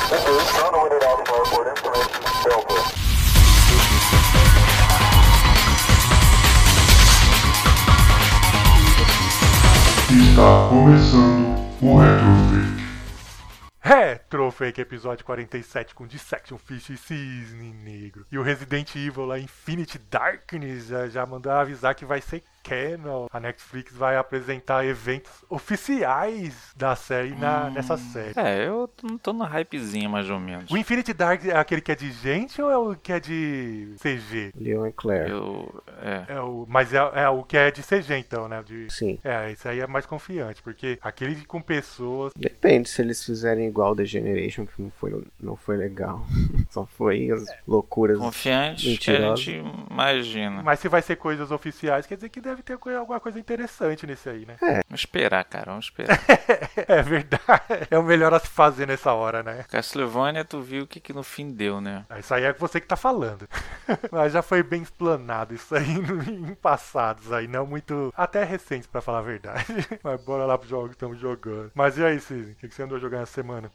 Está começando o Retrofake. Retrofake, episódio 47 com Dissection Fish e Cisne Negro. E o Resident Evil lá, Infinite Darkness, já mandou avisar que vai ser canon. A Netflix vai apresentar eventos oficiais da série nessa série. Eu tô na hypezinha mais ou menos. O Infinite Dark é aquele que é de gente ou é o que é de CG? Leon e Claire. Mas é o que é de CG então, né? Sim. Isso aí é mais confiante, porque aquele com pessoas... Depende se eles fizerem igual The Generation, que não foi legal. Só foi as loucuras confiante mentirosas. Que a gente imagina. Mas se vai ser coisas oficiais, quer dizer que deve ter alguma coisa interessante nesse aí, né? Vamos esperar, cara, vamos esperar. É verdade. É o melhor a se fazer nessa hora, né? Castlevania, tu viu o que no fim deu, né? Isso aí é você que tá falando. Mas já foi bem explanado isso aí em passados aí, não muito... Até recentes, pra falar a verdade. Mas bora lá pros jogos que estamos jogando. Mas e aí, Cisne? O que você andou jogando essa semana?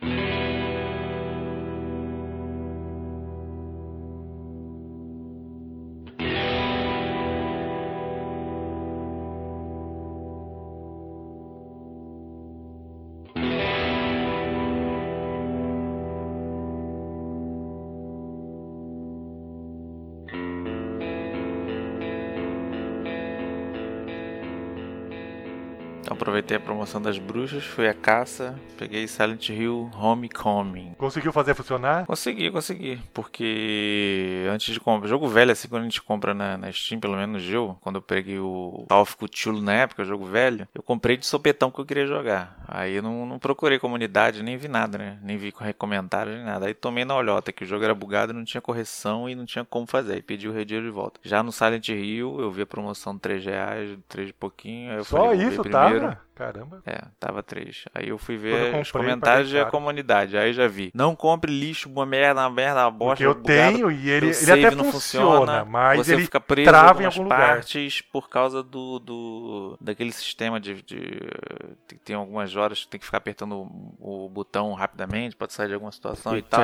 Aproveitei a promoção das bruxas, fui à caça, peguei Silent Hill Homecoming. Conseguiu fazer funcionar? Consegui, porque antes de comprar, jogo velho assim, quando a gente compra na Steam, pelo menos eu, quando eu peguei o Call of Cthulhu na época, jogo velho, eu comprei de sopetão que eu queria jogar. Aí eu não procurei comunidade, nem vi nada, né? Nem vi comentários, nem nada. Aí tomei na olhota que o jogo era bugado, não tinha correção e não tinha como fazer. Aí pedi o rediro de volta. Já no Silent Hill, eu vi a promoção de R$3, 3 e pouquinho. Aí eu só falei, isso, primeiro. Caramba. Tava 3. Aí eu fui ver os comprei, comentários da comunidade. Aí já vi. Não compre lixo, uma merda, uma bosta. Porque eu bugado, tenho e ele save até não funciona, mas você ele fica preso trava em em algum algumas lugar. partes por causa daquele sistema de tem algumas horas que tem que ficar apertando o botão rapidamente, pode sair de alguma situação e tal.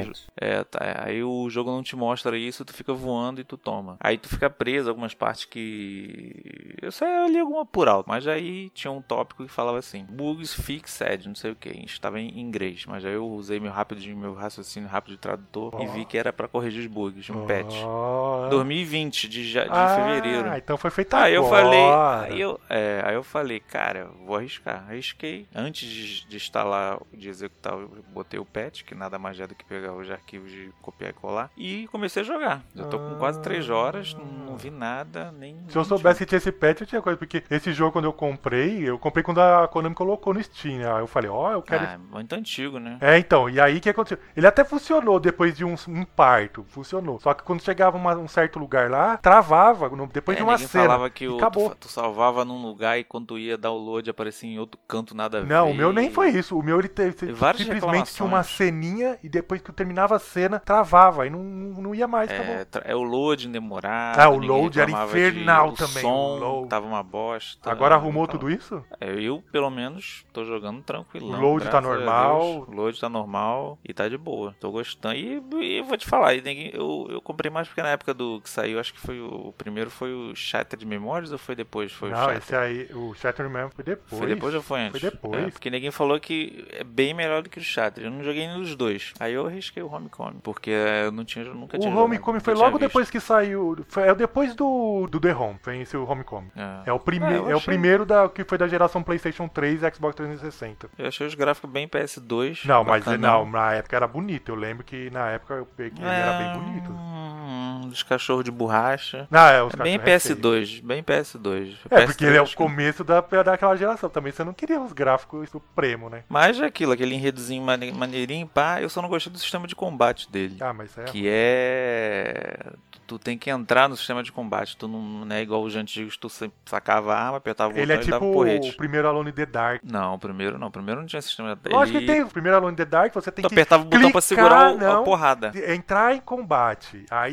Aí o jogo não te mostra isso, tu fica voando e tu toma. Aí tu fica preso algumas partes que... Eu só li alguma por alto, mas aí tinha um tópico que falava assim, bugs fixed, não sei o que, estava em inglês, mas aí eu usei meu raciocínio rápido de tradutor e vi que era pra corrigir os bugs, um patch. 2020, de fevereiro. Então foi feito Aí agora. Aí eu falei, cara, vou arriscar. Arrisquei. Antes de instalar, de executar, eu botei o patch, que nada mais é do que pegar os arquivos de copiar e colar, e comecei a jogar. Eu tô com quase 3 horas, não vi nada, nem... Se eu soubesse que tinha esse patch, eu tinha coisa, porque esse jogo quando eu comprei quando a Konami colocou no Steam, né? Aí eu falei, eu quero... é muito antigo, né? Então, e aí o que aconteceu? Ele até funcionou depois de um parto, funcionou. Só que quando chegava um certo lugar lá, travava, depois de uma cena, falava que acabou. Tu salvava num lugar e quando tu ia download aparecia em outro canto, nada a ver. Não, o meu nem foi isso. O meu ele simplesmente tinha uma reclamações. ceninha e depois que terminava a cena, travava. Aí não ia mais, acabou. O loading demorado. O load era infernal também. O som tava uma bosta. Agora arrumou tudo isso? Eu, pelo menos, tô jogando tranquilão. O load tá normal. O load tá normal e tá de boa. Tô gostando. E vou te falar, eu comprei mais porque na época que saiu, acho que foi o primeiro foi o Shattered Memories ou foi depois? Esse aí, o Shattered Memories foi depois. Foi depois ou foi antes? Foi depois. Porque ninguém falou que é bem melhor do que o Shattered. Eu não joguei nenhum dos dois. Aí eu arrisquei o Homecoming, porque eu nunca tinha jogado. O Homecoming foi logo depois que saiu. É depois do The Home, foi esse o Homecoming. É o primeiro que foi da geração PlayStation 3 e Xbox 360. Eu achei os gráficos bem PS2. Não, mas na época era bonito. Eu lembro que na época eu peguei, ele era bem bonito. Os cachorros de borracha. Bem PS2, bem PS2. Porque ele é o começo daquela geração. Também você não queria uns gráficos supremo, né? Mas é aquele enredozinho maneirinho, pá. Eu só não gostei do sistema de combate dele. Mas que tu tem que entrar no sistema de combate. Tu não é igual os antigos, tu sacava a arma, apertava o botão e dava um porrete. Ele é tipo o primeiro Alone in the Dark. Não, o primeiro não. O primeiro não tinha sistema. Lógico que tem. O primeiro Alone in the Dark, você tem que apertava o botão pra segurar a porrada. Entrar em combate. Aí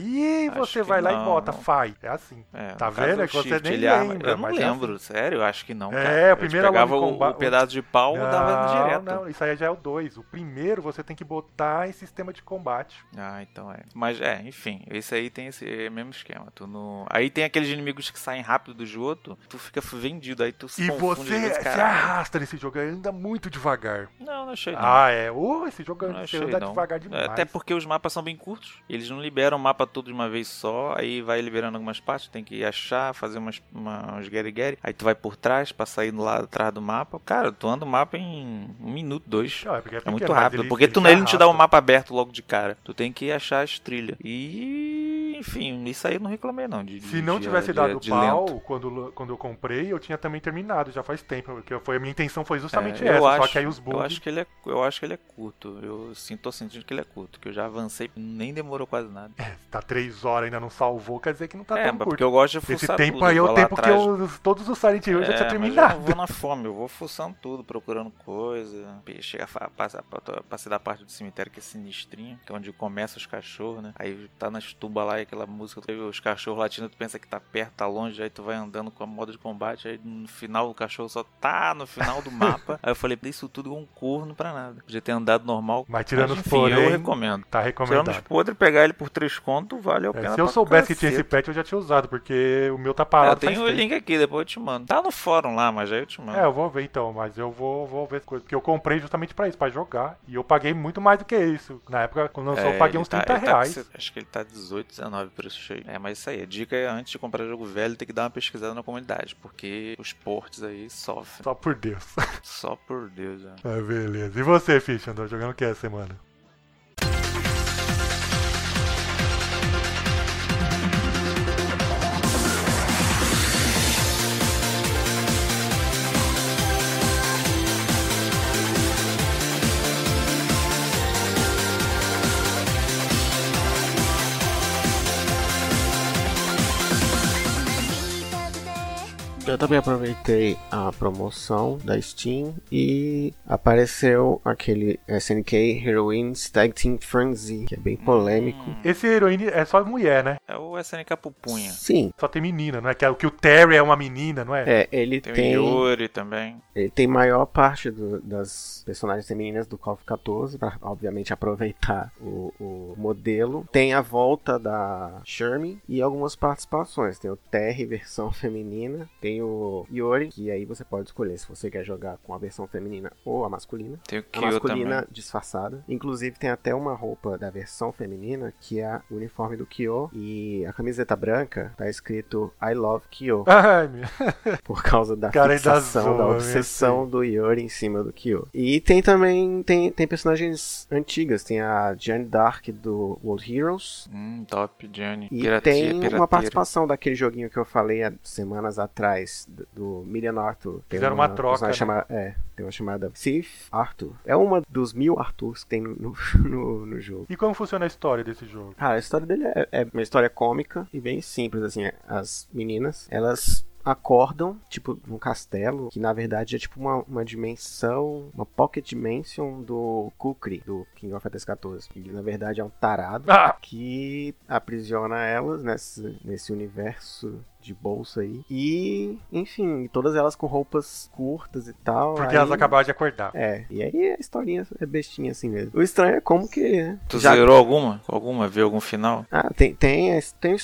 Aí você vai lá e bota Fai. É assim. Tá vendo? É que você nem lembra. Eu não lembro, sério, eu acho que não, cara. É, o primeiro pegava o pedaço de pau e dava direto. Não, isso aí já é o 2. O primeiro você tem que botar em sistema de combate. Ah, então é. Mas enfim, esse aí tem esse mesmo esquema. Aí tem aqueles inimigos que saem rápido do esgoto, tu fica vendido, aí tu se e confunde. E você se arrasta nesse jogo, anda muito devagar. Não achei não. Esse jogo você anda devagar demais. Até porque os mapas são bem curtos, eles não liberam o mapa todo de uma vez só, aí vai liberando algumas partes, tem que achar, fazer uns get-get, aí tu vai por trás pra sair lá atrás do mapa. Cara, tu anda o mapa em 1 minuto, 2. Não, é pequeno, muito rápido, porque ele não te dá o mapa aberto logo de cara. Tu tem que achar as trilhas. E, enfim, isso aí eu não reclamei não. Se não tivesse dado pau, quando eu comprei, eu tinha também terminado, já faz tempo, porque a minha intenção foi justamente essa, só que aí os bugs... Eu acho que ele é curto, tô sentindo que ele é curto, que eu já avancei, nem demorou quase nada. Tá 3 horas ainda não salvou, quer dizer que não tá tão curto. Porque eu gosto de fuçar tudo. Esse tempo tudo, aí é o tempo que todos os Silent Hill eu já tinha terminado. Eu não vou na fome, eu vou fuçando tudo, procurando coisa, chega passei da parte do cemitério que é sinistrinha, que é onde começa os cachorros, né? Aí tá nas tubas lá e aquela música, os cachorros latindo, tu pensa que tá perto, tá longe, aí tu vai andando com a modo de combate, aí no final o cachorro só tá no final do mapa. Aí eu falei, isso tudo é um corno pra nada. Podia ter andado normal. Mas tirando os podres, eu recomendo. Tá recomendado. Tirando os podres, pegar ele por 3 contos, vale a pena. Se eu soubesse que tinha esse patch, eu já tinha usado, porque o meu tá parado. Tem o link aqui, depois eu te mando. Tá no fórum lá, mas aí eu te mando. Eu vou ver então, mas eu vou ver as coisas. Porque eu comprei justamente pra isso, pra jogar. E eu paguei muito mais do que isso. Na época, quando lançou, eu paguei uns 30 reais. Acho que ele tá 18, 19 preço cheio. Mas isso aí, a dica é antes de comprar jogo velho, tem que dar uma pesquisada na comunidade, porque os ports aí sofrem. Só por Deus. Só por Deus, beleza. E você, Fish, andou jogando o que essa semana? Eu também aproveitei a promoção da Steam e apareceu aquele SNK Heroines Tag Team Frenzy, que é bem polêmico. Esse Heroine é só mulher, né? É o SNK Pupunha. Sim. Só tem menina, não é? Que o Terry é uma menina, não é? Ele tem o Yuri também. Ele tem maior parte das personagens femininas do Call of 14, pra obviamente aproveitar o modelo. Tem a volta da Shermie e algumas participações. Tem o Terry versão feminina, tem o Yuri, que aí você pode escolher se você quer jogar com a versão feminina ou a masculina. Tem o Kyo a masculina também. Disfarçada. Inclusive tem até uma roupa da versão feminina, que é o uniforme do Kyo, e a camiseta branca tá escrito I Love Kyo. Ai, meu. Por causa da fixação, da obsessão do Yuri em cima do Kyo. E tem também tem personagens antigas, tem a Jeanne D'Arc do World Heroes. Top, Jeanne. E tem uma participação daquele joguinho que eu falei há semanas atrás, do Million Arthur. Fizeram uma troca, né? Tem uma chamada Sif Arthur. É uma dos 1000 Arthurs que tem no jogo. E como funciona a história desse jogo? A história dele é uma história cômica e bem simples, assim. As meninas, elas acordam, tipo, num castelo, que na verdade é tipo uma dimensão, uma pocket dimension do Kukri, do King of Fighters 14. Que na verdade é um tarado que aprisiona elas nesse universo de bolsa aí. E, enfim, todas elas com roupas curtas e tal. Porque elas acabaram de acordar. E aí a historinha é bestinha assim mesmo. O estranho é como que... Tu zerou alguma? Viu algum final? Tem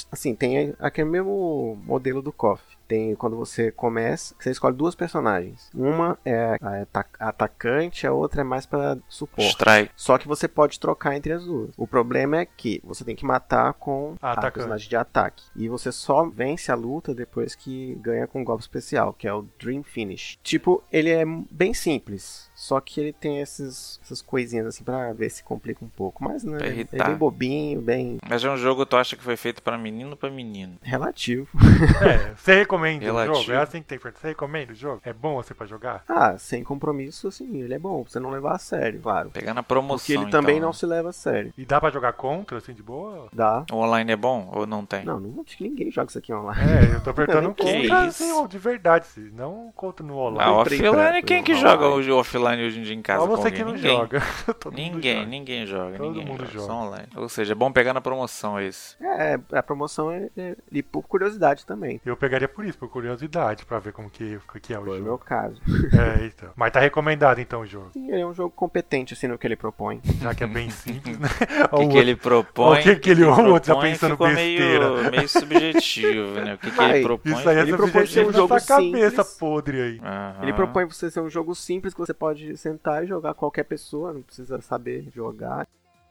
aquele mesmo modelo do KOF. Tem quando você começa, você escolhe 2 personagens. Uma é a atacante, a outra é mais pra suporte. Strike. Só que você pode trocar entre as duas. O problema é que você tem que matar com a personagem de ataque. E você só vence a luta depois que ganha com um golpe especial, que é o Dream Finish. Tipo, ele é bem simples. Só que ele tem essas coisinhas assim pra ver se complica um pouco. Mas né, ele é bem bobinho, bem... Mas é um jogo que tu acha que foi feito pra menino ou pra menino? Relativo. Você recomenda o jogo? É assim que tem que ser. Você recomenda o jogo? É bom assim pra jogar? Sem compromisso, assim, ele é bom. Pra você não levar a sério, claro. Pegar na promoção, porque ele também não se leva a sério. E dá pra jogar contra, assim, de boa? Dá. O online é bom ou não tem? Não acho que ninguém joga isso aqui online. Eu tô perguntando contra, assim, de verdade, não contra no online. Offline, quem que joga o offline online hoje em dia em casa Só com você alguém? que não Ninguém. joga. Todo mundo joga. Ninguém joga. Todo Ninguém mundo joga. joga. Só online. Ou seja, é bom pegar na promoção esse. A promoção e por curiosidade também. Eu pegaria por isso, por curiosidade, pra ver como que é o Foi o jogo. meu caso. Então. Mas tá recomendado então o jogo. Sim, ele é um jogo competente, assim, no que ele propõe. Já que é bem simples, né? O que ele propõe. o que ele ou o outro já pensando ficou besteira. meio subjetivo, né? O que ele propõe. Isso aí é Ele propõe ser um subjetivo jogo na sua cabeça simples. podre aí. Aham. Ele propõe você ser um jogo simples que você pode sentar e jogar qualquer pessoa, não precisa saber jogar.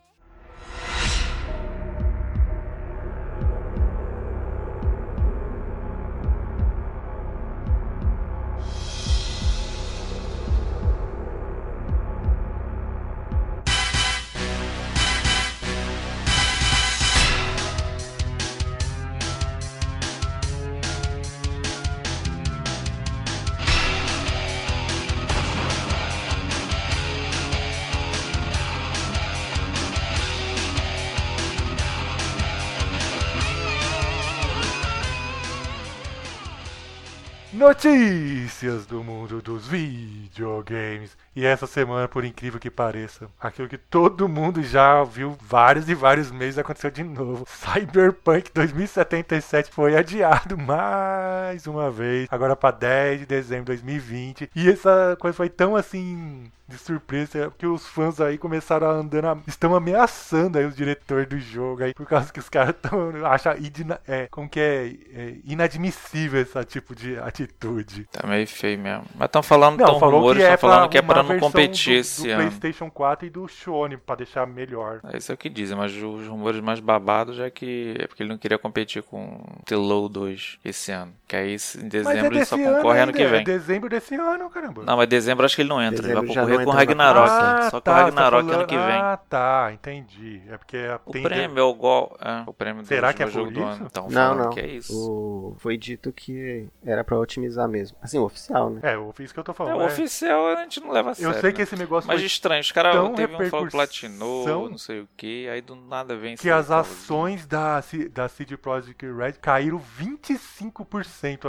Notícias do mundo dos videogames. E essa semana, por incrível que pareça, aquilo que todo mundo já viu vários e vários meses aconteceu de novo. Cyberpunk 2077 foi adiado mais uma vez, agora para 10 de dezembro de 2020. E essa coisa foi tão assim de surpresa que os fãs aí começaram a andando, estão ameaçando aí os diretores do jogo aí, por causa que os caras acham inadmissível esse tipo de atitude. Tá meio feio mesmo. Mas estão falando, Não, tão falou rumores, que é estão falando que é uma pra não versão competir do esse ano. PlayStation 4 e do Sony, pra deixar melhor. É isso é o que dizem, mas os rumores mais babados é que é porque ele não queria competir com Tillow 2 esse ano. Que aí em dezembro ele só concorre ano que vem. É dezembro desse ano, caramba. Não, mas dezembro acho que ele não entra. Ele vai Dezembro já concorrer não com o entra na Ragnarok. Ah, Só com tá, o você Ragnarok tá ano que vem. Ah, tá, entendi. É porque O prêmio é igual. O prêmio Será do que é jogo por do isso? ano. Então, Não. que é isso. Foi dito que era pra otimizar mesmo. Assim, o oficial, né? eu fiz o que eu tô É, falando. o oficial a gente não leva a sério. Eu sei né? que esse negócio Mas foi estranho, os caras tão teve um falando que repercussão platinou, não sei o que, aí do nada vem que as ações da CD Projekt Red caíram 25%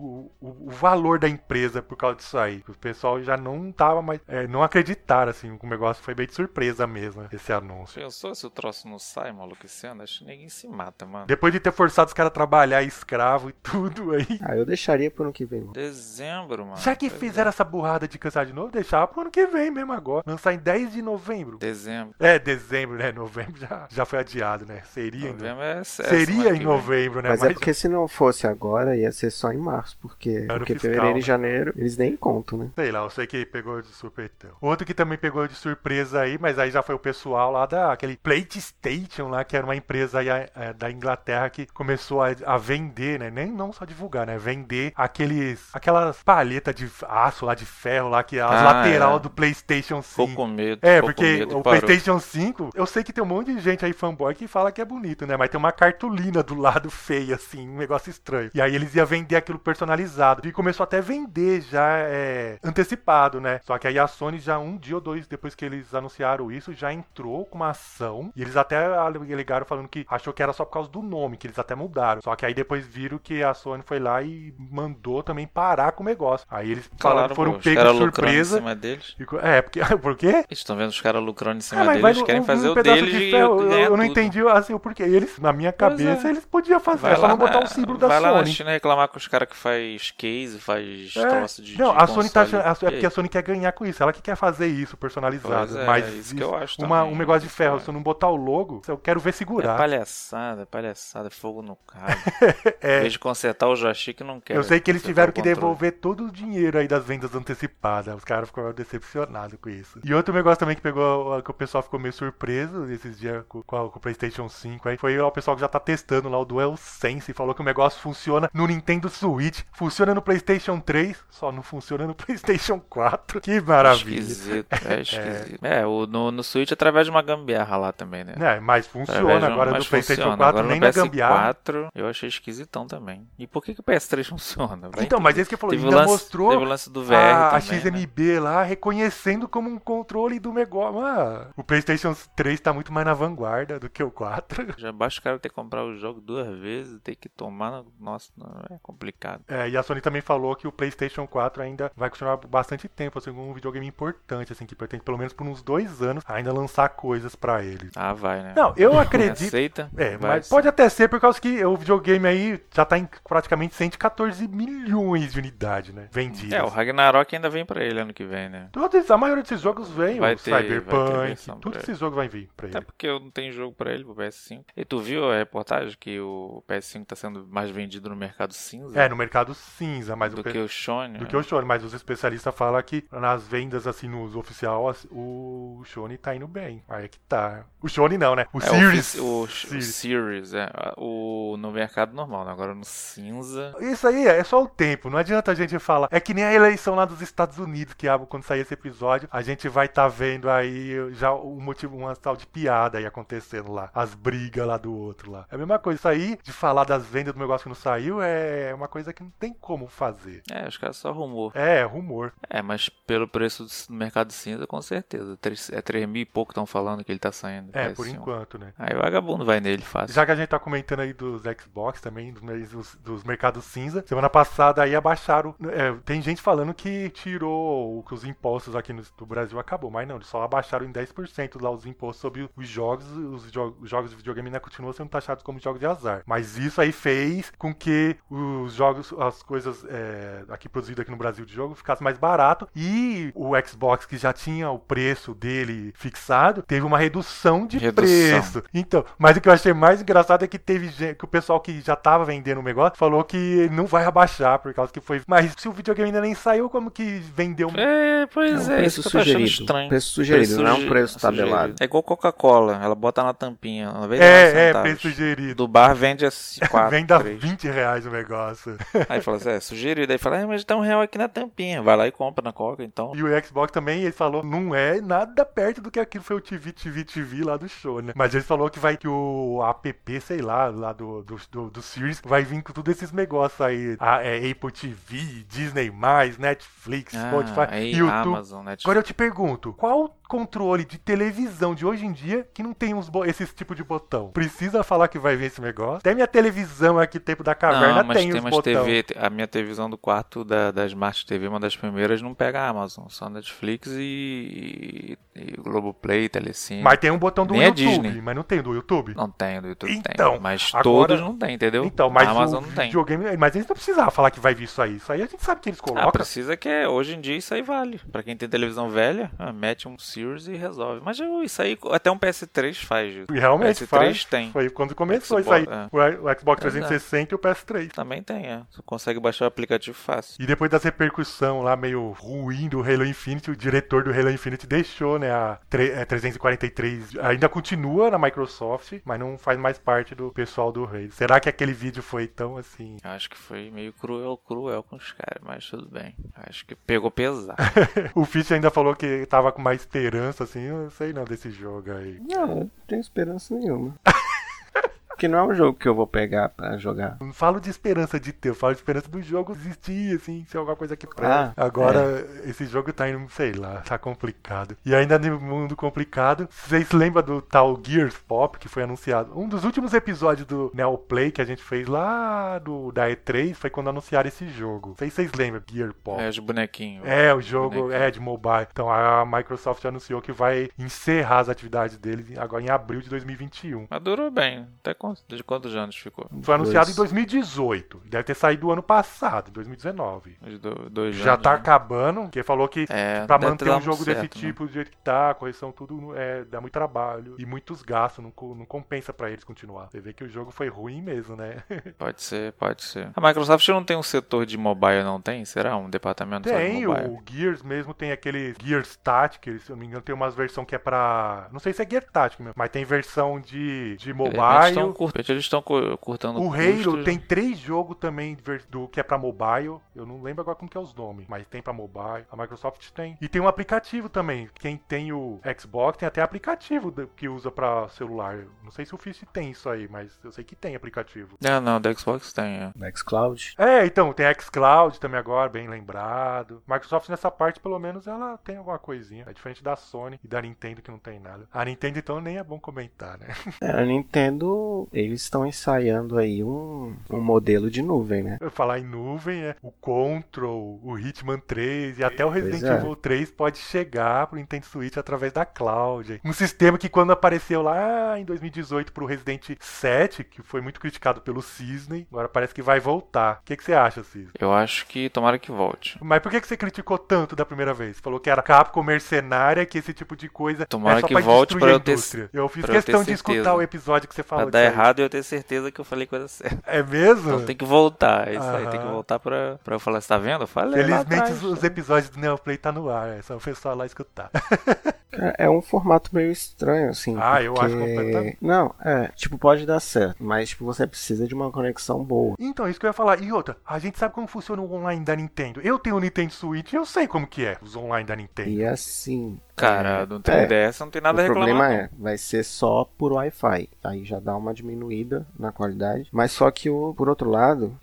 o valor da empresa por causa disso aí. O pessoal já não tava mais, não acreditaram assim, o negócio foi bem de surpresa mesmo, esse anúncio. Pensou se o troço não sai, maluco, esse ano? Acho que ninguém se mata, mano. Depois de ter forçado os caras a trabalhar escravo e tudo aí. Eu deixaria pro ano que vem, mano. Dezembro, mano. Já que fizeram essa burrada de cancelar de novo, deixava pro ano que vem mesmo agora. Lançar em 10 de novembro. Dezembro. Dezembro, né? Novembro já foi adiado, né? Seria Seria em novembro, né? Mas é porque se não fosse agora, ia ser só em março. Porque fiscal, fevereiro né? e janeiro, eles nem contam, né? Sei lá, eu sei que pegou de surpetão. Outro que também pegou de surpresa aí, mas aí já foi o pessoal lá daquele PlayStation lá, que era uma empresa aí, da Inglaterra que começou a vender, né? Nem não só divulgar, né? Vender aquelas palhetas de aço lá, de ferro lá, que as lateral do PlayStation 5. Ficou com medo. Porque o PlayStation 5, eu sei que tem um monte de gente aí fanboy que fala que é bonito, né? Mas tem uma cartolina do lado feia, assim, um negócio estranho. E aí eles iam vender aquilo personalizado. E começou até a vender já antecipado, né? Só que aí a Sony já um dia ou dois depois que eles anunciaram isso, já entrou com uma ação. E eles até alegaram falando que achou que era só por causa do nome, que eles até mudaram. Só que aí depois viram que a Sony foi lá e mandou também parar com o negócio. Aí eles falaram que foram pegos de surpresa. Em cima deles. Por quê? Eles estão vendo os caras lucrando em cima deles, mas eles querem fazer o pedaço deles de e ferro, ganhar eu não tudo. entendi assim, o porquê. Eles, na minha cabeça, eles podiam fazer, é só não botar o símbolo da Vai lá na Sony. China reclamar com os caras que faz case, faz troço de Não, de a Sony tá console. achando, porque a Sony quer ganhar com isso, ela que quer fazer isso personalizado. Pois Mas isso que eu acho um também. negócio de ferro, se eu não botar o logo, eu quero ver segurar. Palhaçada, fogo no cabo. Em vez de consertar o joystick, não quer. Eu sei que eles tiveram que controle. devolver todo o dinheiro aí das vendas antecipadas. Os caras ficaram decepcionados com isso. E outro negócio também que pegou, que o pessoal ficou meio surpreso esses dias com o PlayStation 5 aí, foi o pessoal que já tá testando lá o DualSense e falou que o negócio funciona no Nintendo Switch, funciona no PlayStation 3, só não funciona no PlayStation 4. Que maravilha. Esquisito. No Switch através de uma gambiarra lá também, né? Mas funciona agora no PlayStation 4, agora nem no na gambiarra. PS4 eu achei esquisitão também. E por que o PS3 funciona? Então, mas esse que falou, teve ainda o mostrou lance do VR a também, XMB lá reconhecendo como um controle do negócio. O PlayStation 3 tá muito mais na vanguarda do que o 4. Já basta o cara ter que comprar o jogo 2 vezes, ter que tomar. Nossa, é complicado. E a Sony também falou que o PlayStation 4 ainda vai continuar por bastante tempo, segundo um videogame importante, assim, que pretende, pelo menos por uns 2 anos, ainda lançar coisas pra eles. Ah, vai, né? Não, eu acredito... Aceita? Mas pode até ser por causa que o videogame aí já tá em praticamente 114 milhões de unidades, né? Vendidas. O Ragnarok ainda vem pra ele ano que vem, né? A maioria desses jogos vem, Vai o ter Cyberpunk, versão tudo pra esses jogos vai vir pra ele. Até porque eu não tenho jogo pra ele, pro PS5. E tu viu a reportagem que o PS5 tá sendo mais vendido no mercado cinza? No mercado cinza, mas do que o Sony. Do que o Sony, mas os especialistas falam que nas vendas, assim, nos oficial, o Sony tá indo bem. Aí é que tá. O Sony não, né? O Series. O Series, no mercado normal, né? Agora no cinza. Isso aí é só o tempo, não adianta a gente falar. É que nem a eleição lá dos Estados Unidos, que quando sair esse episódio, a gente vai estar vendo aí já o motivo, uma tal de piada aí acontecendo lá. As brigas lá do outro lá. É a mesma coisa. Isso aí, de falar das vendas do negócio que não saiu, é uma coisa que não tem como fazer. Acho que é só rumor. Rumor. Mas pelo preço do mercado cinza, com certeza. 3 mil e pouco estão falando que ele tá saindo. Por enquanto, né? Aí vagabundo vai nele fácil. Já que a gente tá comentando aí dos Xbox também, dos mercados cinza, semana passada aí abaixaram. Tem gente falando que tirou que os impostos aqui no Brasil acabou, mas não, eles só abaixaram em 10% lá os impostos sobre os jogos. Os jogos de videogame ainda continuam sendo taxados como jogos de azar. Mas isso aí fez com que os jogos, as coisas aqui produzidas aqui no Brasil de jogo ficassem mais barato, e o Xbox, que já tinha o preço dele fixado, teve uma redução de preço. Então, mas o que eu achei mais engraçado é que teve gente, que o pessoal que já tava vendendo o negócio falou que não vai abaixar por causa que foi. Mas se o videogame ainda nem saiu, como que vendeu? Pois é. Preço sugerido. Preço sugerido, não é um preço tabelado. É igual Coca-Cola, ela bota na tampinha. Ela preço sugerido. Do bar vende a 4. Vende a R$20 o negócio. Aí fala assim, sugerido. Aí fala, mas tá R$1 aqui na tampinha. Vai lá e compra na Coca, então. E o Xbox também, ele falou, não é nada perto do que aquilo foi o TV lá do show, né? Mas ele falou que o app, sei lá do Series, vai vir com todos esses negócios aí. Apple TV, Disney+, Netflix, Spotify, YouTube. Amazon, Netflix. Agora eu te pergunto, qual controle de televisão de hoje em dia que não tem esses tipo de botão? Precisa falar que vai vir esse negócio? Até minha televisão aqui, tempo da caverna, tem os botões. A minha televisão do quarto da Smart TV, uma das primeiras, não pega a Amazon, só Netflix e Globoplay, Telecine. Mas tem um botão do Nem YouTube, mas não tem do YouTube? Não tem, do YouTube então, tem. Mas agora, todos não tem, entendeu? Então, mas a Amazon o não tem. Videogame, mas eles não precisavam falar que vai vir isso aí. Isso aí a gente sabe que eles colocam. Precisa que hoje em dia isso aí vale. Pra quem tem televisão velha, mete um Series e resolve. Mas isso aí até um PS3 faz. E realmente PS3 faz. tem. Foi quando começou Xbox, isso aí. O Xbox 360 e o PS3. Também tem, Você consegue baixar o aplicativo fácil. E depois das repercussão lá meio ruim do Halo Infinite, o diretor do Halo Infinite deixou, né, a 343. Ainda continua na Microsoft, mas não faz mais parte do pessoal do Halo. Será que aquele vídeo foi tão assim? Acho que foi meio cruel com os caras, mas tudo bem. Acho que pegou pesado. O Fitch ainda falou que tava com mais esperança, assim, eu não sei não desse jogo aí. Não tenho esperança nenhuma. Porque não é um jogo que eu vou pegar pra jogar. Não falo de esperança de ter, eu falo de esperança do jogo existir, assim, ser alguma coisa que presta. Agora, esse jogo tá indo, sei lá, tá complicado. E ainda no mundo complicado, vocês lembram do tal Gears Pop, que foi anunciado? Um dos últimos episódios do Neoplay que a gente fez lá da E3 foi quando anunciaram esse jogo. Não sei se vocês lembram, Gears Pop. Os bonequinhos. O jogo de mobile. Então a Microsoft anunciou que vai encerrar as atividades deles agora em abril de 2021. Mas durou bem. Até de quantos anos ficou? Foi anunciado em 2018. Deve ter saído ano passado, 2019. Já tá acabando, porque falou que pra manter um jogo desse tipo, do jeito que tá, a correção, tudo dá muito trabalho e muitos gastos, não compensa pra eles continuar. Você vê que o jogo foi ruim mesmo, né? Pode ser. A Microsoft não tem um setor de mobile, não tem? Será? Um departamento só de mobile? O Gears mesmo tem aquele Gears Tactics, se eu não me engano, tem umas versões que é pra... Não sei se é Gears Tactics mesmo, mas tem versão de mobile. Eles estão cortando o Halo tem 3 jogos também do que é pra mobile. Eu não lembro agora como que é os nomes, mas tem pra mobile. A Microsoft tem. E tem um aplicativo também. Quem tem o Xbox tem até aplicativo que usa pra celular. Não sei se o Fist tem isso aí, mas eu sei que tem aplicativo. Não, do Xbox tem, Do xCloud. Então, tem xCloud também agora, bem lembrado. Microsoft nessa parte, pelo menos, ela tem alguma coisinha. É diferente da Sony e da Nintendo, que não tem nada. A Nintendo, então, nem é bom comentar, né? A Nintendo eles estão ensaiando aí um modelo de nuvem, né? Eu falar em nuvem, o Control, o Hitman 3 e até o Resident é. Evil 3 pode chegar pro Nintendo Switch através da cloud. Um sistema que quando apareceu lá em 2018 pro Resident 7, que foi muito criticado pelo Cisne, agora parece que vai voltar. O que você acha, Cisne? Eu acho que tomara que volte. Mas por que você criticou tanto da primeira vez? Falou que era Capcom mercenária, que esse tipo de coisa Tomara é só que pra volte destruir pra a eu ter- indústria. Eu fiz pra eu questão ter de escutar certeza. o episódio que você falou Pra dar disso aí. errado, eu ter certeza que eu falei coisa certa. É mesmo? Então tem que voltar, é isso aí. Tem que Aham. voltar pra eu falar, você tá vendo? Eu falei lá Felizmente atrás. os episódios do Neoplay tá no ar, é só o pessoal lá escutar. É um formato meio estranho, assim. Ah, eu acho porque- completamente. Não, tipo, pode dar certo, mas tipo, você precisa de uma conexão boa. Então, isso que eu ia falar. E outra, a gente sabe como funciona o online da Nintendo. Eu tenho o Nintendo Switch e eu sei como que é os online da Nintendo. E assim. Cara, do 3DS não tem nada a O reclamar. problema não. vai ser só por Wi-Fi. Aí já dá uma diminuída na qualidade. Mas só que, por outro lado,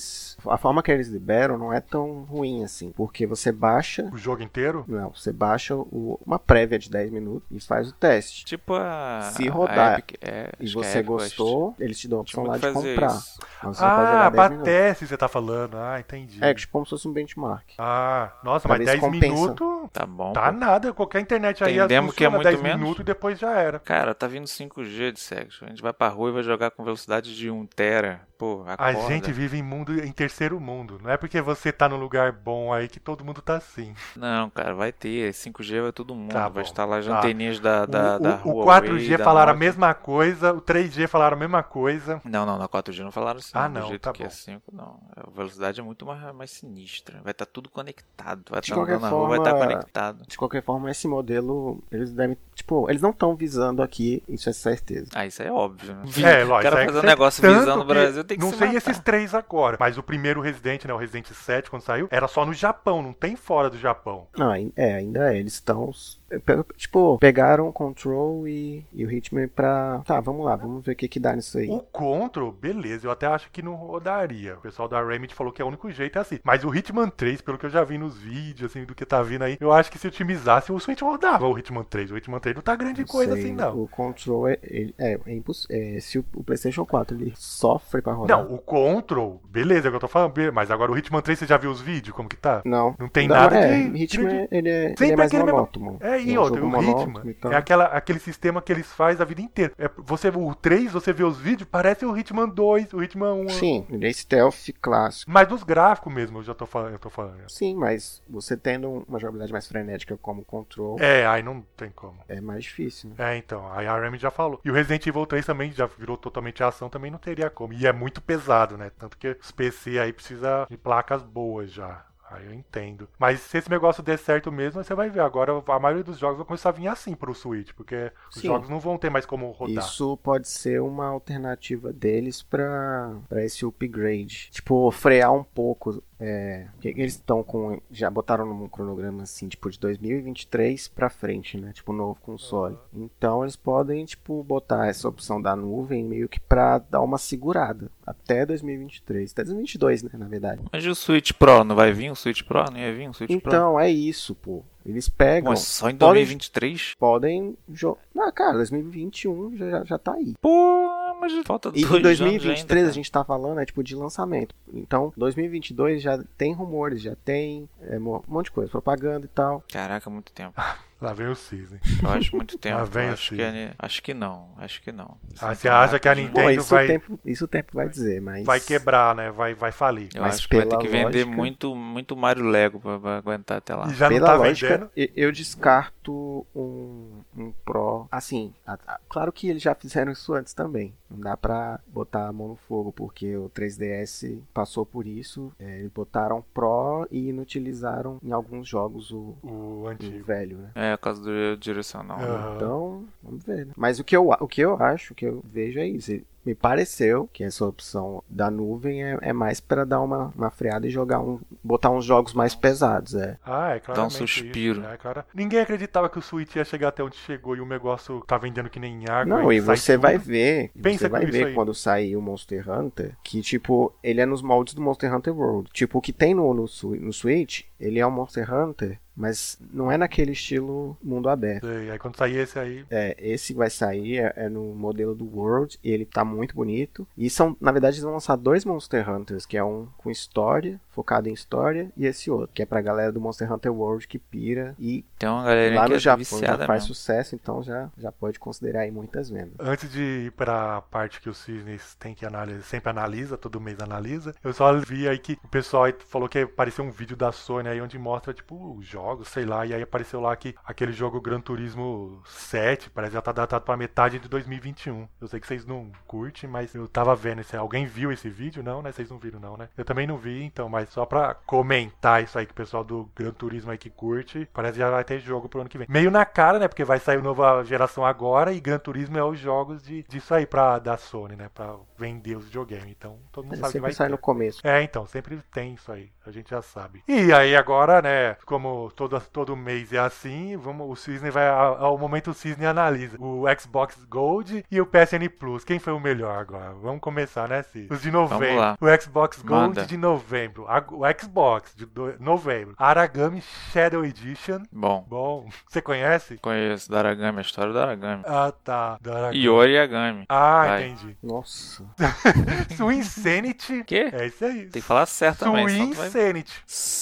a forma que eles liberam não é tão ruim assim. Porque você baixa. O jogo inteiro? Não, você baixa uma prévia de 10 minutos e faz o teste. Tipo a. Se rodar a Epic, E acho que a você Epic gostou, eles te dão a opção Tinha lá que de fazer comprar. isso. Aí você pode jogar 10 minutos. Batesse você tá falando. Ah, entendi. É, tipo como se fosse um benchmark. Ah, nossa, Pra mas ver se 10 compensa. minutos Tá bom. tá pô. nada. Qualquer internet aí Tem demo que é funciona muito 10 menos. minutos e depois já era. Cara, tá vindo 5G de sexo. A gente vai pra rua e vai jogar com velocidade de 1 tera. Pô, A acorda. gente vive em terceiro mundo. Não é porque você tá num lugar bom aí que todo mundo tá assim. Não, cara, vai ter. 5G vai todo mundo. Tá vai bom, instalar as tá. anteninhas da O Huawei, 4G da falaram a Nokia. mesma coisa, o 3G falaram a mesma coisa. Não, na 4G não falaram assim. Ah, do não, jeito tá que bom. é 5, não. A velocidade é muito mais sinistra. Vai estar tudo conectado. Vai De estar qualquer andando na rua, vai estar forma- conectado. De qualquer forma, esse modelo, eles devem. Tipo, eles não estão visando aqui, isso é certeza. Ah, isso é óbvio, né? Lógico. O cara é fazer um que negócio tanto visando o que Brasil tem que não se sei matar. esses 3 agora, mas o primeiro Resident, né, o Resident 7, quando saiu, era só no Japão, não tem fora do Japão. Não, ainda é. Eles estão. Tipo, pegaram o Control e o Hitman pra. Tá, vamos lá, vamos ver o que dá nisso aí. O Control, beleza, eu até acho que não rodaria. O pessoal da Remedy falou que é o único jeito é assim. Mas o Hitman 3, pelo que eu já vi nos vídeos, assim, do que tá vindo aí, eu acho que se otimizasse, o Switch rodava o Hitman 3. O Hitman 3 não tá grande coisa Sei, assim, não. O Control é impossível. Se o PlayStation 4 ele sofre pra rodar. Não, o Control, beleza, é o que eu tô falando, mas agora o Hitman 3, você já viu os vídeos, como que tá? Não. Não tem nada de... Hitman, ele é Sempre mais aquele mesmo- monótono. E um outra, jogo o Hitman monótono e tal. é aquele sistema que eles fazem a vida inteira. O 3, você vê os vídeos, parece o Hitman 2, o Hitman 1. Sim, ele é stealth clássico. Mas dos gráficos mesmo, eu tô falando. Sim, mas você tendo uma jogabilidade mais frenética como o Control, Aí não tem como. é mais difícil, né? Então, aí a Remedy já falou. E o Resident Evil 3 também já virou totalmente ação, também não teria como. E é muito pesado, né? Tanto que os PC aí precisa de placas boas já. Aí eu entendo. Mas se esse negócio der certo mesmo, você vai ver. Agora a maioria dos jogos vai começar a vir assim pro Switch, porque os Sim. jogos não vão ter mais como rodar. Isso pode ser uma alternativa deles pra esse upgrade. Tipo, frear um pouco. Porque eles estão com. Já botaram num cronograma assim, tipo, de 2023 pra frente, né? Tipo, novo console. Então eles podem, tipo, botar essa opção da nuvem meio que pra dar uma segurada. Até 2023. Até 2022, né? Na verdade. Mas e o Switch Pro? Não vai vir o Switch Pro? Não ia vir o Switch Pro? Então, é isso, pô. Eles pegam. Mas só em podem- 2023? Podem jogar. Ah, cara, 2021 já tá aí. Pô, mas falta E 2 em anos 2023 ainda, a gente tá falando, tipo de lançamento. Então, 2022 já tem rumores, já tem um monte de coisa, propaganda e tal. Caraca, muito tempo. Lá vem o Cisne. Eu acho muito tempo. Lá vem Eu assim. acho que não. Você acha que a Rapidinho. Nintendo Isso o tempo vai dizer, mas... vai quebrar, né? Vai falir. Eu Mas acho que vai ter pela que vender lógica- muito Mario Lego pra aguentar até lá. E já não Pela tá lógica, vendendo. eu descarto um Pro. Assim, claro que eles já fizeram isso antes também. Não dá pra botar a mão no fogo, porque o 3DS passou por isso. Eles botaram Pro e inutilizaram em alguns jogos o O antigo. velho, né? É, por causa do direcional. né? Aham. Então, vamos ver, né? Mas o que eu acho, o que eu vejo é isso. Me pareceu que essa opção da nuvem é mais para dar uma freada e botar uns jogos mais pesados, É claramente suspiro. isso, né, cara? Ninguém acreditava que o Switch ia chegar até onde chegou e o negócio tá vendendo que nem água. Não, e sai você tudo. vai ver, Pensa com isso aí. quando sair o Monster Hunter, que tipo, ele é nos moldes do Monster Hunter World. Tipo, o que tem no Switch, ele é um Monster Hunter, mas não é naquele estilo mundo aberto. Sei, aí quando sair esse aí. Esse vai sair, é no modelo do World, e ele tá muito bonito. E na verdade, eles vão lançar 2 Monster Hunters, que é um com história, focado em história, e esse outro, que é pra galera do Monster Hunter World que pira. E tem uma galera lá que no Japão viciada já faz mesmo. sucesso, então já pode considerar aí muitas vendas. Antes de ir pra parte que o Cisnes tem que analisar, sempre analisa, todo mês analisa, eu só vi aí que o pessoal aí falou que apareceu um vídeo da Sony aí onde mostra, tipo, os jogos, sei lá, e aí apareceu lá que aquele jogo Gran Turismo 7 parece que já tá datado pra metade de 2021. Eu sei que vocês não curtem, mas eu tava vendo esse. Alguém viu esse vídeo? Não, né? Vocês não viram, não, né? Eu também não vi, então, mas só pra comentar isso aí que o pessoal do Gran Turismo aí que curte, parece que já vai ter jogo pro ano que vem. Meio na cara, né? Porque vai sair nova geração agora e Gran Turismo é os jogos disso aí da Sony, né? Pra vender os videogames. Então, todo mundo sabe que vai sai ter. no começo. Então, sempre tem isso aí. A gente já sabe. E aí agora, né? Como todo mês é assim, o Cisne vai. Ao momento o Cisne analisa o Xbox Gold e o PSN Plus. Quem foi o melhor agora? Vamos começar, né, Cis? Os de novembro. Vamos lá. O Xbox Gold Manda. de novembro. O Xbox de novembro. Aragami Shadow Edition. Bom, Você conhece? conheço da Aragami, a história do Aragami. Ah, tá. Do Aragami. Yori Yagami. Ah, Vai. entendi. Nossa. Swing Insanity. Quê? É isso aí. Tem que falar certo também. senão Swing tu vai- Insanity.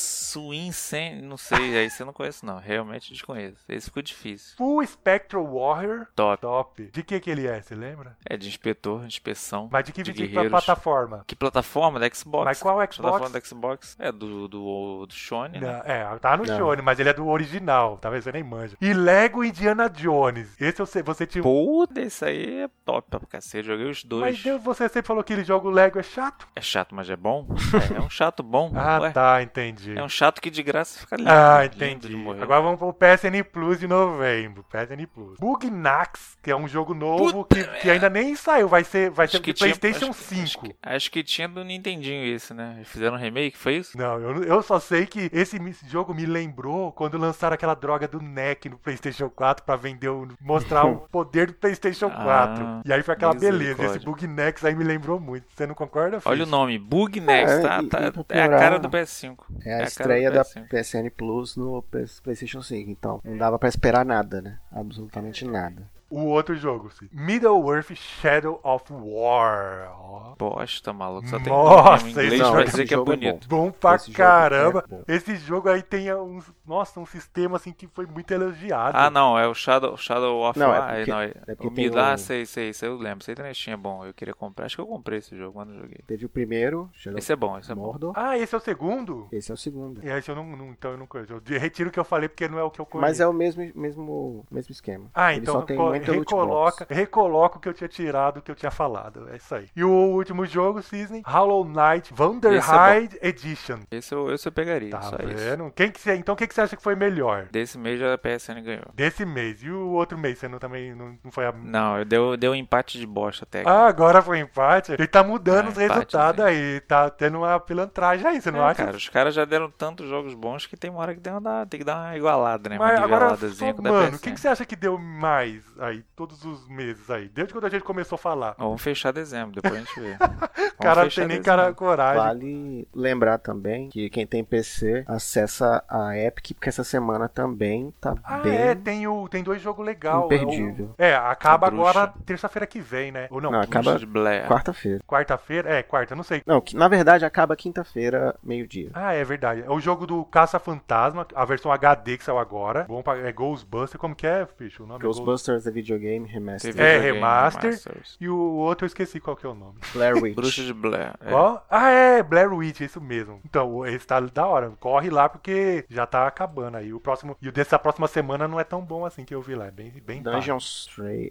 Swing, não sei, aí você não conhece não, realmente desconheço. Esse ficou difícil. Full Spectral Warrior. Top. Top. De que ele é, você lembra? É de inspetor, inspeção. Mas de que de tipo de guerreiros. plataforma? Que plataforma? Da Xbox. Mas qual Xbox? Plataforma da Xbox? É do Sony, né? Tá no Não. Shone, mas ele é do original. Talvez você nem manja. E Lego Indiana Jones. Esse você tinha. Puta, esse aí é top pra cacete. Joguei os dois. Mas você sempre falou que ele joga o Lego é chato? É chato, mas é bom? É um chato bom. Ah, Ué, tá, entendi. é um chato que de graça fica lindo. Ah, lindo de entendi. morrer. Agora vamos pro PSN Plus de novembro. PSN Plus. Bugnax, que é um jogo novo que ainda nem saiu. Vai ser Acho de que tinha- PlayStation acho- 5. Acho que tinha do Nintendinho esse, né? Fizeram um remake, foi isso? Não, eu só sei que esse jogo me lembrou quando lançaram aquela droga do NEC no PlayStation 4 pra vender, mostrar o poder do PlayStation 4. Ah, E aí foi aquela beleza. Esse misericórdia. Bugnex aí me lembrou muito. Você não concorda, filho? Olha o nome, Bugnex, É, tá? e pra É a piorar, cara do PS5. É a cara estreia do da PS5. PSN Plus no PlayStation 5, então não dava pra esperar nada, né? Absolutamente nada. O outro jogo, sim. Middle-earth Shadow of War. Ó. Bosta, maluco. Só tem Nossa, nome em inglês esse pra jogo- dizer que é jogo é bonito. Bom pra Esse jogo caramba. é bom. Esse jogo aí tem um sistema assim que foi muito elogiado. Ah, não, é o Shadow of Não, War. é porque- não, é porque o tem Mid, ah, o- sei, eu lembro. Sei também tinha bom. Eu queria comprar. Acho que eu comprei esse jogo, mas não joguei. Teve o primeiro, Shadow Esse é bom, esse é bom. Mordor. Ah, esse é o segundo? Esse é o segundo. Esse eu então eu não conheço. Eu retiro o que eu falei porque não é o que eu conheço. Mas é o mesmo esquema. Ah, Ele então só tem muita loot box. recoloca o que eu tinha tirado, o que eu tinha falado. É isso aí. E o último jogo, Cisne, Hollow Knight Vanderhide Edition. Esse eu pegaria, Tá só isso. vendo? Então quem que você acha que foi melhor? Desse mês já a PSN ganhou. Desse mês. E o outro mês, você também não foi a... Não, deu um empate de bosta até. Ah, agora foi empate. Ele tá mudando os empate, resultados sim. aí. Tá tendo uma pilantragem aí, você não acha? Cara, os caras já deram tantos jogos bons que tem uma hora que tem que dar uma igualada, né? Mas Uma agora, niveladazinha com o da mano, PSN. quem que você acha que deu mais aí, todos os meses aí? Desde quando a gente começou a falar. Vamos fechar dezembro, depois a gente vê. O cara não tem nem coragem. Vale lembrar também que quem tem PC acessa a Epic, porque essa semana também tá Ah, bem... tem dois jogos legais. Imperdível. Acaba A Bruxa. agora terça-feira que vem, né? Ou não, Não, acaba de Blair. quarta-feira. quarta-feira? Quarta, não sei. Não, na verdade acaba quinta-feira, meio-dia. Ah, é verdade. É o jogo do Caça-Fantasma, a versão HD que saiu agora. É Ghostbuster, como que é, Ficho? O nome Ghostbusters, The Video Game Remastered. Teve É, videogame, remaster. Masters. E o outro eu esqueci qual que é o nome. Blair Witch. Bruxa de Blair. É. Qual? Ah, é, Blair Witch, isso mesmo. Então, esse tá da hora. Corre lá porque já tá acabando aí. E o dessa próxima semana não é tão bom assim que eu vi lá. É bem Dungeons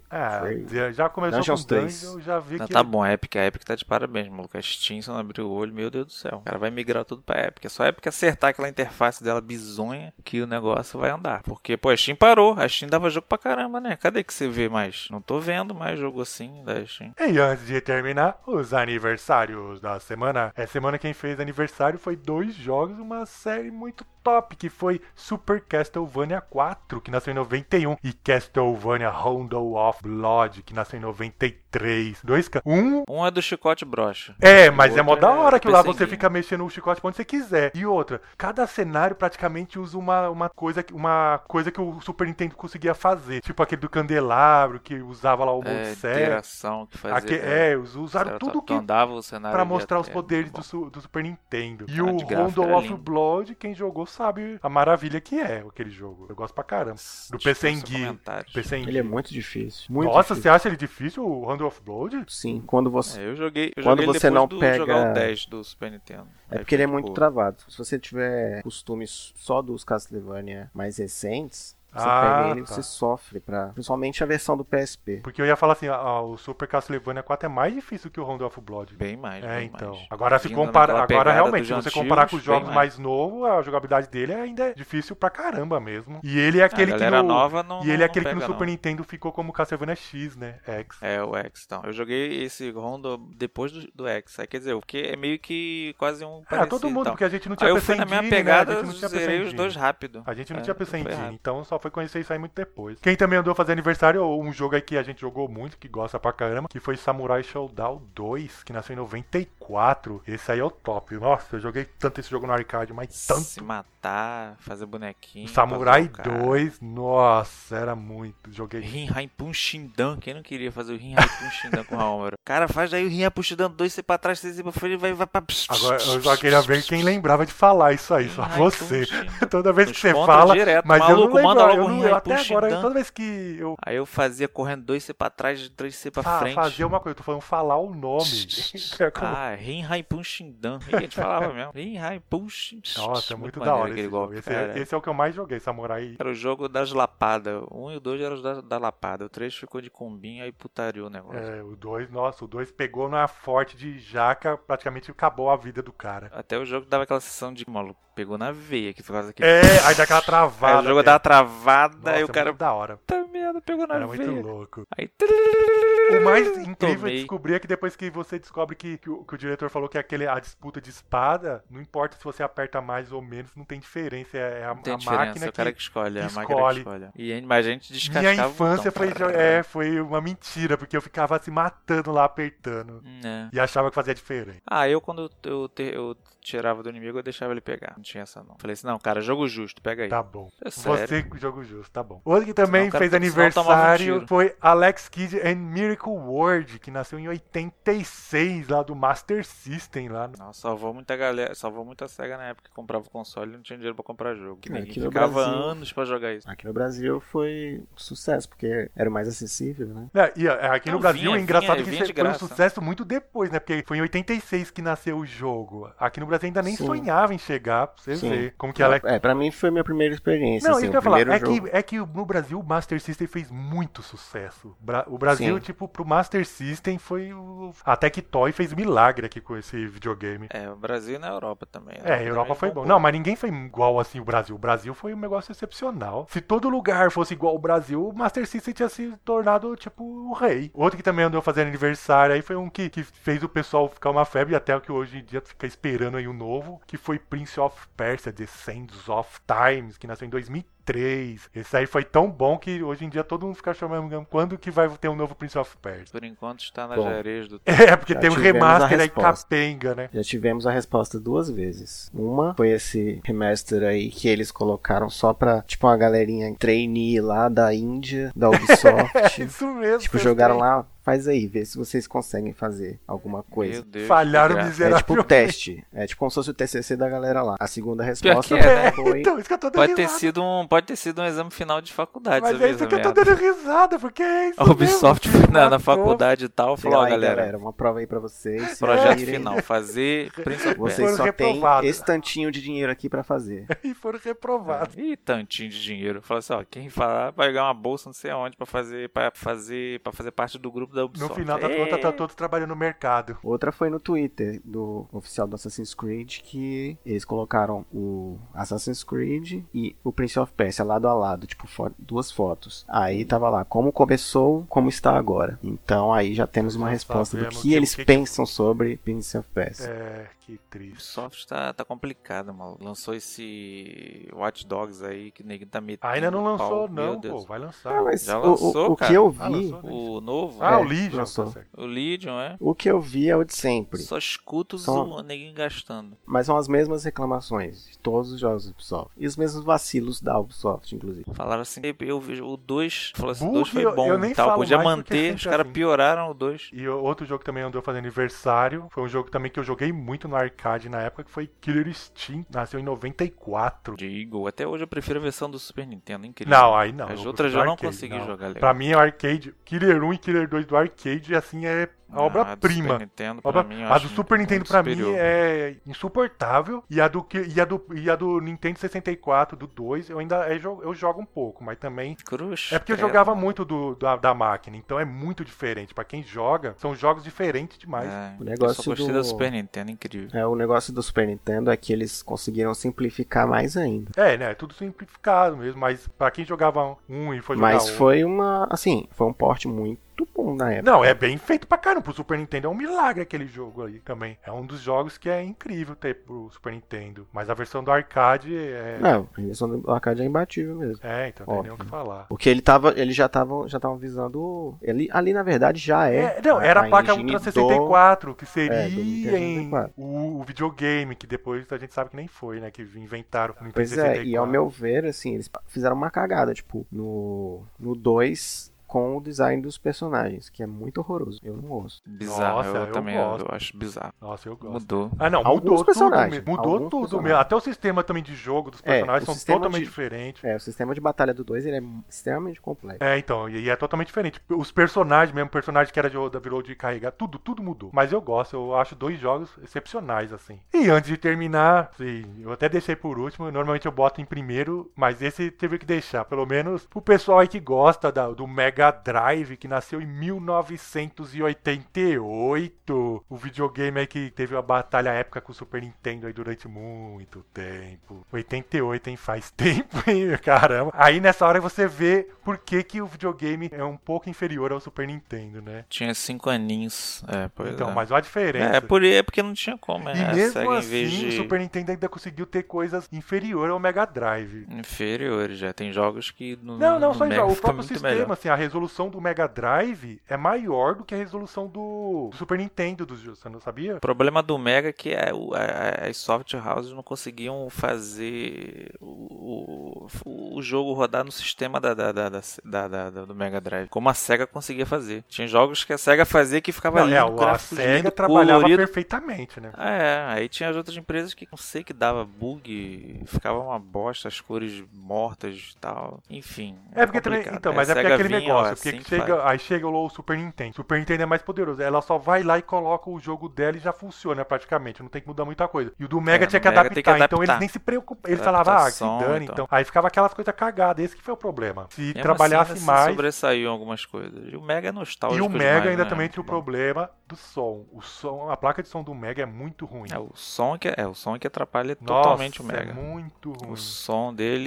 já começou Dungeons com 3. Dungeon, eu já vi Não, que... tá bom, a Epic tá de parabéns, maluco. A Steam, se não abrir o olho, meu Deus do céu. O cara vai migrar tudo pra Epic. É só a Epic acertar aquela interface dela bizonha que o negócio vai andar. Porque, pô, a Steam parou. A Steam dava jogo pra caramba, né? Cadê que você vê mais? Não tô vendo mais jogo assim da Steam. E antes de terminar, os aniversários da semana. Semana quem fez aniversário foi 2 jogos, uma série muito top, que foi Super Castlevania 4, que nasceu em 91, e Castlevania Rondo of Blood, que nasceu em 93. Um é do chicote brocha. Mas é mó da hora que lá você perseguindo. fica mexendo o chicote pra onde você quiser. E outra, cada cenário praticamente usa uma coisa que o Super Nintendo conseguia fazer. Tipo aquele do candelabro, que usava lá o modo Interação que fazia. Usaram tudo que andava o cenário pra mostrar os até, poderes muito do Super Nintendo. E Ah, o de gráfico Rondo era of lindo. Blood, quem jogou sabe a maravilha que é aquele jogo. Eu gosto pra caramba. Do PC Dispensa Engine. comentários. PC Engine. Ele é muito difícil. Muito Nossa, difícil. você acha ele difícil, o Rondo of Blood? Sim, quando você... Eu joguei Quando ele você depois não do pega- jogar o 10 do Super Nintendo. É Aí porque ele é fica, muito pô, travado. Se você tiver costumes só dos Castlevania mais recentes, você Ah, pega ele e tá. você sofre, principalmente a versão do PSP. Porque eu ia falar assim, o Super Castlevania 4 é mais difícil que o Rondo of Blood. Bem mais, É, bem então. mais. Agora se Vindo compara, naquela agora pegada realmente, dos se você comparar com os antigos, jogos bem mais novos, a jogabilidade dele ainda é difícil pra caramba mesmo. E ele é aquele a que galera no, nova não e ele é não aquele que no pega, Super não. Nintendo ficou como Castlevania X, né? X. É, o X, então. Eu joguei esse Rondo depois do X. Aí, quer dizer, porque é meio que quase um parecido, todo mundo, então. porque a gente não tinha Aí eu PC fui na minha Engine, né? pegada, A gente não tinha PC zerei os Engine. dois rápido. A gente não tinha PC foi Engine, rápido. então só foi conhecer isso aí muito depois. Quem também andou a fazer aniversário, um jogo aí que a gente jogou muito, que gosta pra caramba, que foi Samurai Showdown 2, que nasceu em 94. Esse aí é o top. Nossa, eu joguei tanto esse jogo no arcade, mas tanto. Se matar, fazer bonequinho. Samurai fazer o cara. 2, nossa, era muito. Joguei. Rinhai Punshindan. Quem não queria fazer o Rinhai Punshindan com o Homer? Cara, faz aí o Rinhai Punshindan 2, você pra trás, você pra frente, vai pra... Agora, eu só queria ver quem lembrava de falar isso aí, só Rinhai você. Punshindan. Toda vez que Nos você contra fala, direto, mas maluco, eu não lembro, manda logo eu um não, Rinhai até agora, Punshindan. toda vez que eu Aí eu fazia correndo 2C pra trás, 3C pra frente. fazer uma coisa, eu tô falando falar o nome. É como- Rinhai Punshindan. E a gente falava mesmo. Rinhai Punshindan. Nossa, é muito da hora esse jogo. Cara, Esse é o que eu mais joguei, Samurai. era o jogo das lapadas. O 1 e o 2 eram os da lapada. O 3 ficou de combinho, aí putaria o negócio. O 2, nossa, o 2 pegou na forte de jaca, praticamente acabou a vida do cara. Até o jogo dava aquela sensação de maluco. Pegou na veia, que por causa que Aí dá aquela aí travada. o jogo mesmo. dava travada, Nossa, aí o cara. muito da hora. Puta merda, pegou na Era veia. muito louco. Aí. O mais incrível Tomei. de descobrir é que depois que você descobre que o diretor falou que a disputa de espada, não importa se você aperta mais ou menos, não tem diferença. É a, Não tem a diferença, máquina é o cara que. que escolhe, que a máquina que escolhe. escolhe. E a gente descascava Minha o infância botão. foi uma mentira, porque eu ficava se matando lá apertando. É. E achava que fazia diferença. Eu quando eu tirava do inimigo, eu deixava ele pegar. Não tinha essa não. Falei assim, não, cara, jogo justo, pega aí. Tá bom. É sério. Você com o jogo justo, tá bom. Outro que também Senão o cara- fez senão tomava um aniversário tiro. foi Alex Kidd and Miracle World, que nasceu em 86, lá do Master System, lá. Nossa, salvou muita galera, salvou muita SEGA na época que comprava o console e não tinha dinheiro pra comprar jogo. Que ninguém aqui no ficava Brasil- anos pra jogar isso. Aqui no Brasil foi sucesso, porque era o mais acessível, né? E aqui no Não, Brasil, vinha- é engraçado vinha- que vinha de foi um graça. sucesso muito depois, né? Porque foi em 86 que nasceu o jogo. Aqui no Brasil ainda nem Sim. sonhava em chegar, pra você Sim. ver. Como que Alex... Pra mim foi minha primeira experiência, Não, assim, isso que eu o ia falar, primeiro jogo. é que no Brasil o Master System fez muito sucesso. O Brasil, Sim. tipo, pro Master System foi o... A Tectoy fez milagre aqui com esse videogame. O Brasil e na Europa também. A Europa foi bom. Não, mas ninguém foi igual assim o Brasil. O Brasil foi um negócio excepcional. Se todo lugar fosse igual ao Brasil, o Master System tinha se tornado, tipo, o rei. Outro que também andou fazendo aniversário aí foi um que fez o pessoal ficar uma febre, até o que hoje em dia fica esperando aí o novo, que foi Prince of Persia, The Sands of Times, que nasceu em 2003. Esse aí foi tão bom que hoje em dia todo mundo fica chamando quando que vai ter um novo Prince of Persia. Por enquanto está nas Bom. areias do Porque Já tem um tivemos remaster a aí resposta. capenga, né? Já tivemos a resposta 2 vezes. Uma foi esse remaster aí que eles colocaram só pra, tipo, uma galerinha trainee lá da Índia, da Ubisoft. Isso mesmo. Tipo, eu jogaram sei. lá, faz aí, vê se vocês conseguem fazer alguma coisa. Meu Deus, Falharam que graça. É miseravelmente. tipo teste. É tipo como se fosse o TCC da galera lá. A segunda Pior resposta que é, né? foi... Então, isso que eu tô dando Pode ter risada. sido um exame final de faculdade, Mas sabia é isso essa que eu tô merda? dando risada, porque é isso A Ubisoft mesmo, na matou. faculdade e tal, falou, ó, Aí, galera, uma prova aí pra vocês. se projeto virem. final, fazer Prince of Vocês Foram só têm reprovados. esse tantinho de dinheiro aqui pra fazer. E foram reprovados. Ih, tantinho de dinheiro. Fala assim, ó, quem falar vai ganhar uma bolsa não sei aonde pra fazer parte do grupo da No Ubisoft. final da conta, tá todos trabalhando no mercado. Outra foi no Twitter do oficial do Assassin's Creed, que eles colocaram o Assassin's Creed e o Prince of Persia lado a lado, tipo, duas fotos. Aí tava lá, como começou, como está agora. Então aí já temos uma Já resposta do sabemos que eles o que- pensam sobre Prince of Persia. Que triste. Ubisoft tá complicado, mano. Lançou esse Watch Dogs aí que ninguém tá metendo. Ainda não lançou, pau. Meu não, Deus. pô. Vai lançar. Mas Já lançou, o cara? que eu Ah, vi... lançou? O novo? O Legion. lançou. Tá certo. O Legion, é? O que eu vi é o de sempre. Só escuto Só- ninguém gastando. Mas são as mesmas reclamações de todos os jogos da Ubisoft. E os mesmos vacilos da Ubisoft, inclusive. Falaram assim, eu vejo o 2, falou assim, o Bug, 2 foi eu bom nem e tal, falo podia mais porque manter, sempre os caras assim. pioraram o 2. E outro jogo que também andou fazendo aniversário, foi um jogo também que eu joguei muito no arcade na época, que foi Killer Instinct, nasceu em 94. Digo, até hoje eu prefiro a versão do Super Nintendo, incrível. Não, aí não. As eu outras prefiro eu não arcade, consegui não. jogar legal. Pra mim, o arcade, Killer 1 e Killer 2 do arcade, assim, é a Ah, do obra-prima. Super Nintendo, pra mim, eu A acho do Super Nintendo muito pra mim superior. é insuportável. E a do Nintendo 64, do 2, eu jogo um pouco, mas também. Cruz. É porque eu credo. jogava muito da máquina, então é muito diferente. Pra quem joga, são jogos diferentes demais. É, O negócio eu só gostei do- da Super Nintendo, incrível. O negócio do Super Nintendo é que eles conseguiram simplificar mais ainda. Né? É tudo simplificado mesmo, mas pra quem jogava um e foi jogar Mas outro. foi foi um porte muito bom na época. Não, é bem feito pra caramba. Pro Super Nintendo é um milagre aquele jogo aí também. É um dos jogos que é incrível ter pro Super Nintendo. Mas a versão do arcade é. Não, a versão do arcade é imbatível mesmo. Então não tem nem o Óbvio. que falar. Porque eles já estavam visando. Ali, na verdade, já Era a placa engine Ultra 64, que do seria Nintendo em 64. o videogame, que depois a gente sabe que nem foi, né? Que inventaram no Nintendo Pois 64. e ao meu ver, assim, eles fizeram uma cagada, tipo, no 2 com o design dos personagens, que é muito horroroso. Eu não gosto. Bizarro, Nossa, eu eu também gosto. eu acho bizarro. Nossa, eu gosto. Mudou. Ah, não, Alguns mudou tudo personagens, mesmo. Mudou alguns tudo personagens. mesmo. Até o sistema também de jogo dos o personagens são sistema totalmente de- diferentes. O sistema de batalha do 2 ele é extremamente complexo. Então, e é totalmente diferente. Os personagens mesmo, personagem que era virou de carregar, tudo mudou. Mas eu gosto, eu acho 2 jogos excepcionais, assim. E antes de terminar, sim, eu até deixei por último, normalmente eu boto em primeiro, mas esse teve que deixar, pelo menos pro pessoal aí que gosta do Mega Drive, que nasceu em 1988. O videogame aí que teve uma batalha épica com o Super Nintendo aí durante muito tempo. 88, hein? Faz tempo, hein? Caramba. Aí nessa hora você vê por que o videogame é um pouco inferior ao Super Nintendo, né? Tinha 5 aninhos. Pois Então, é. mas olha a diferença. É porque não tinha como, né? E A mesmo SEGA, em assim, vez de o Super Nintendo ainda conseguiu ter coisas inferiores ao Mega Drive. inferiores, já tem jogos que no Não, só em Mega jogos. O fica próprio muito sistema, melhor. assim, a resolução do Mega Drive é maior do que a resolução do Super Nintendo dos jogos, você não sabia? O problema do Mega é que as soft houses não conseguiam fazer o jogo rodar no sistema do Mega Drive, como a SEGA conseguia fazer. Tinha jogos que a SEGA fazia que ficava Não, lindo, a gráfico SEGA lindo, trabalhava colorido. perfeitamente, né? Aí tinha as outras empresas que não sei que dava bug, ficava uma bosta, as cores mortas e tal. Enfim. Porque também. complicado. Então, Aí mas a é porque SEGA aquele vinha, ó, negócio. Porque assim que faz. aí chega o Super Nintendo. Super Nintendo é mais poderoso. Ela só vai lá e coloca o jogo dela e já funciona praticamente. Não tem que mudar muita coisa. E o do Mega tinha do que Mega adaptar. tem que Então eles adaptar. nem se preocupam. Eles falavam, que se Adaptação dane. e tal. Então. Aí ficava aquelas coisas cagadas. Esse que foi o problema. Se Mesmo trabalhasse assim, mais. sobressaiu algumas coisas. E o Mega é nostálgico. E o Mega demais, ainda né? também tinha o Bom. problema do som. A placa de som do Mega é muito ruim. O som que atrapalha Nossa, totalmente o Mega. É muito ruim. O som dele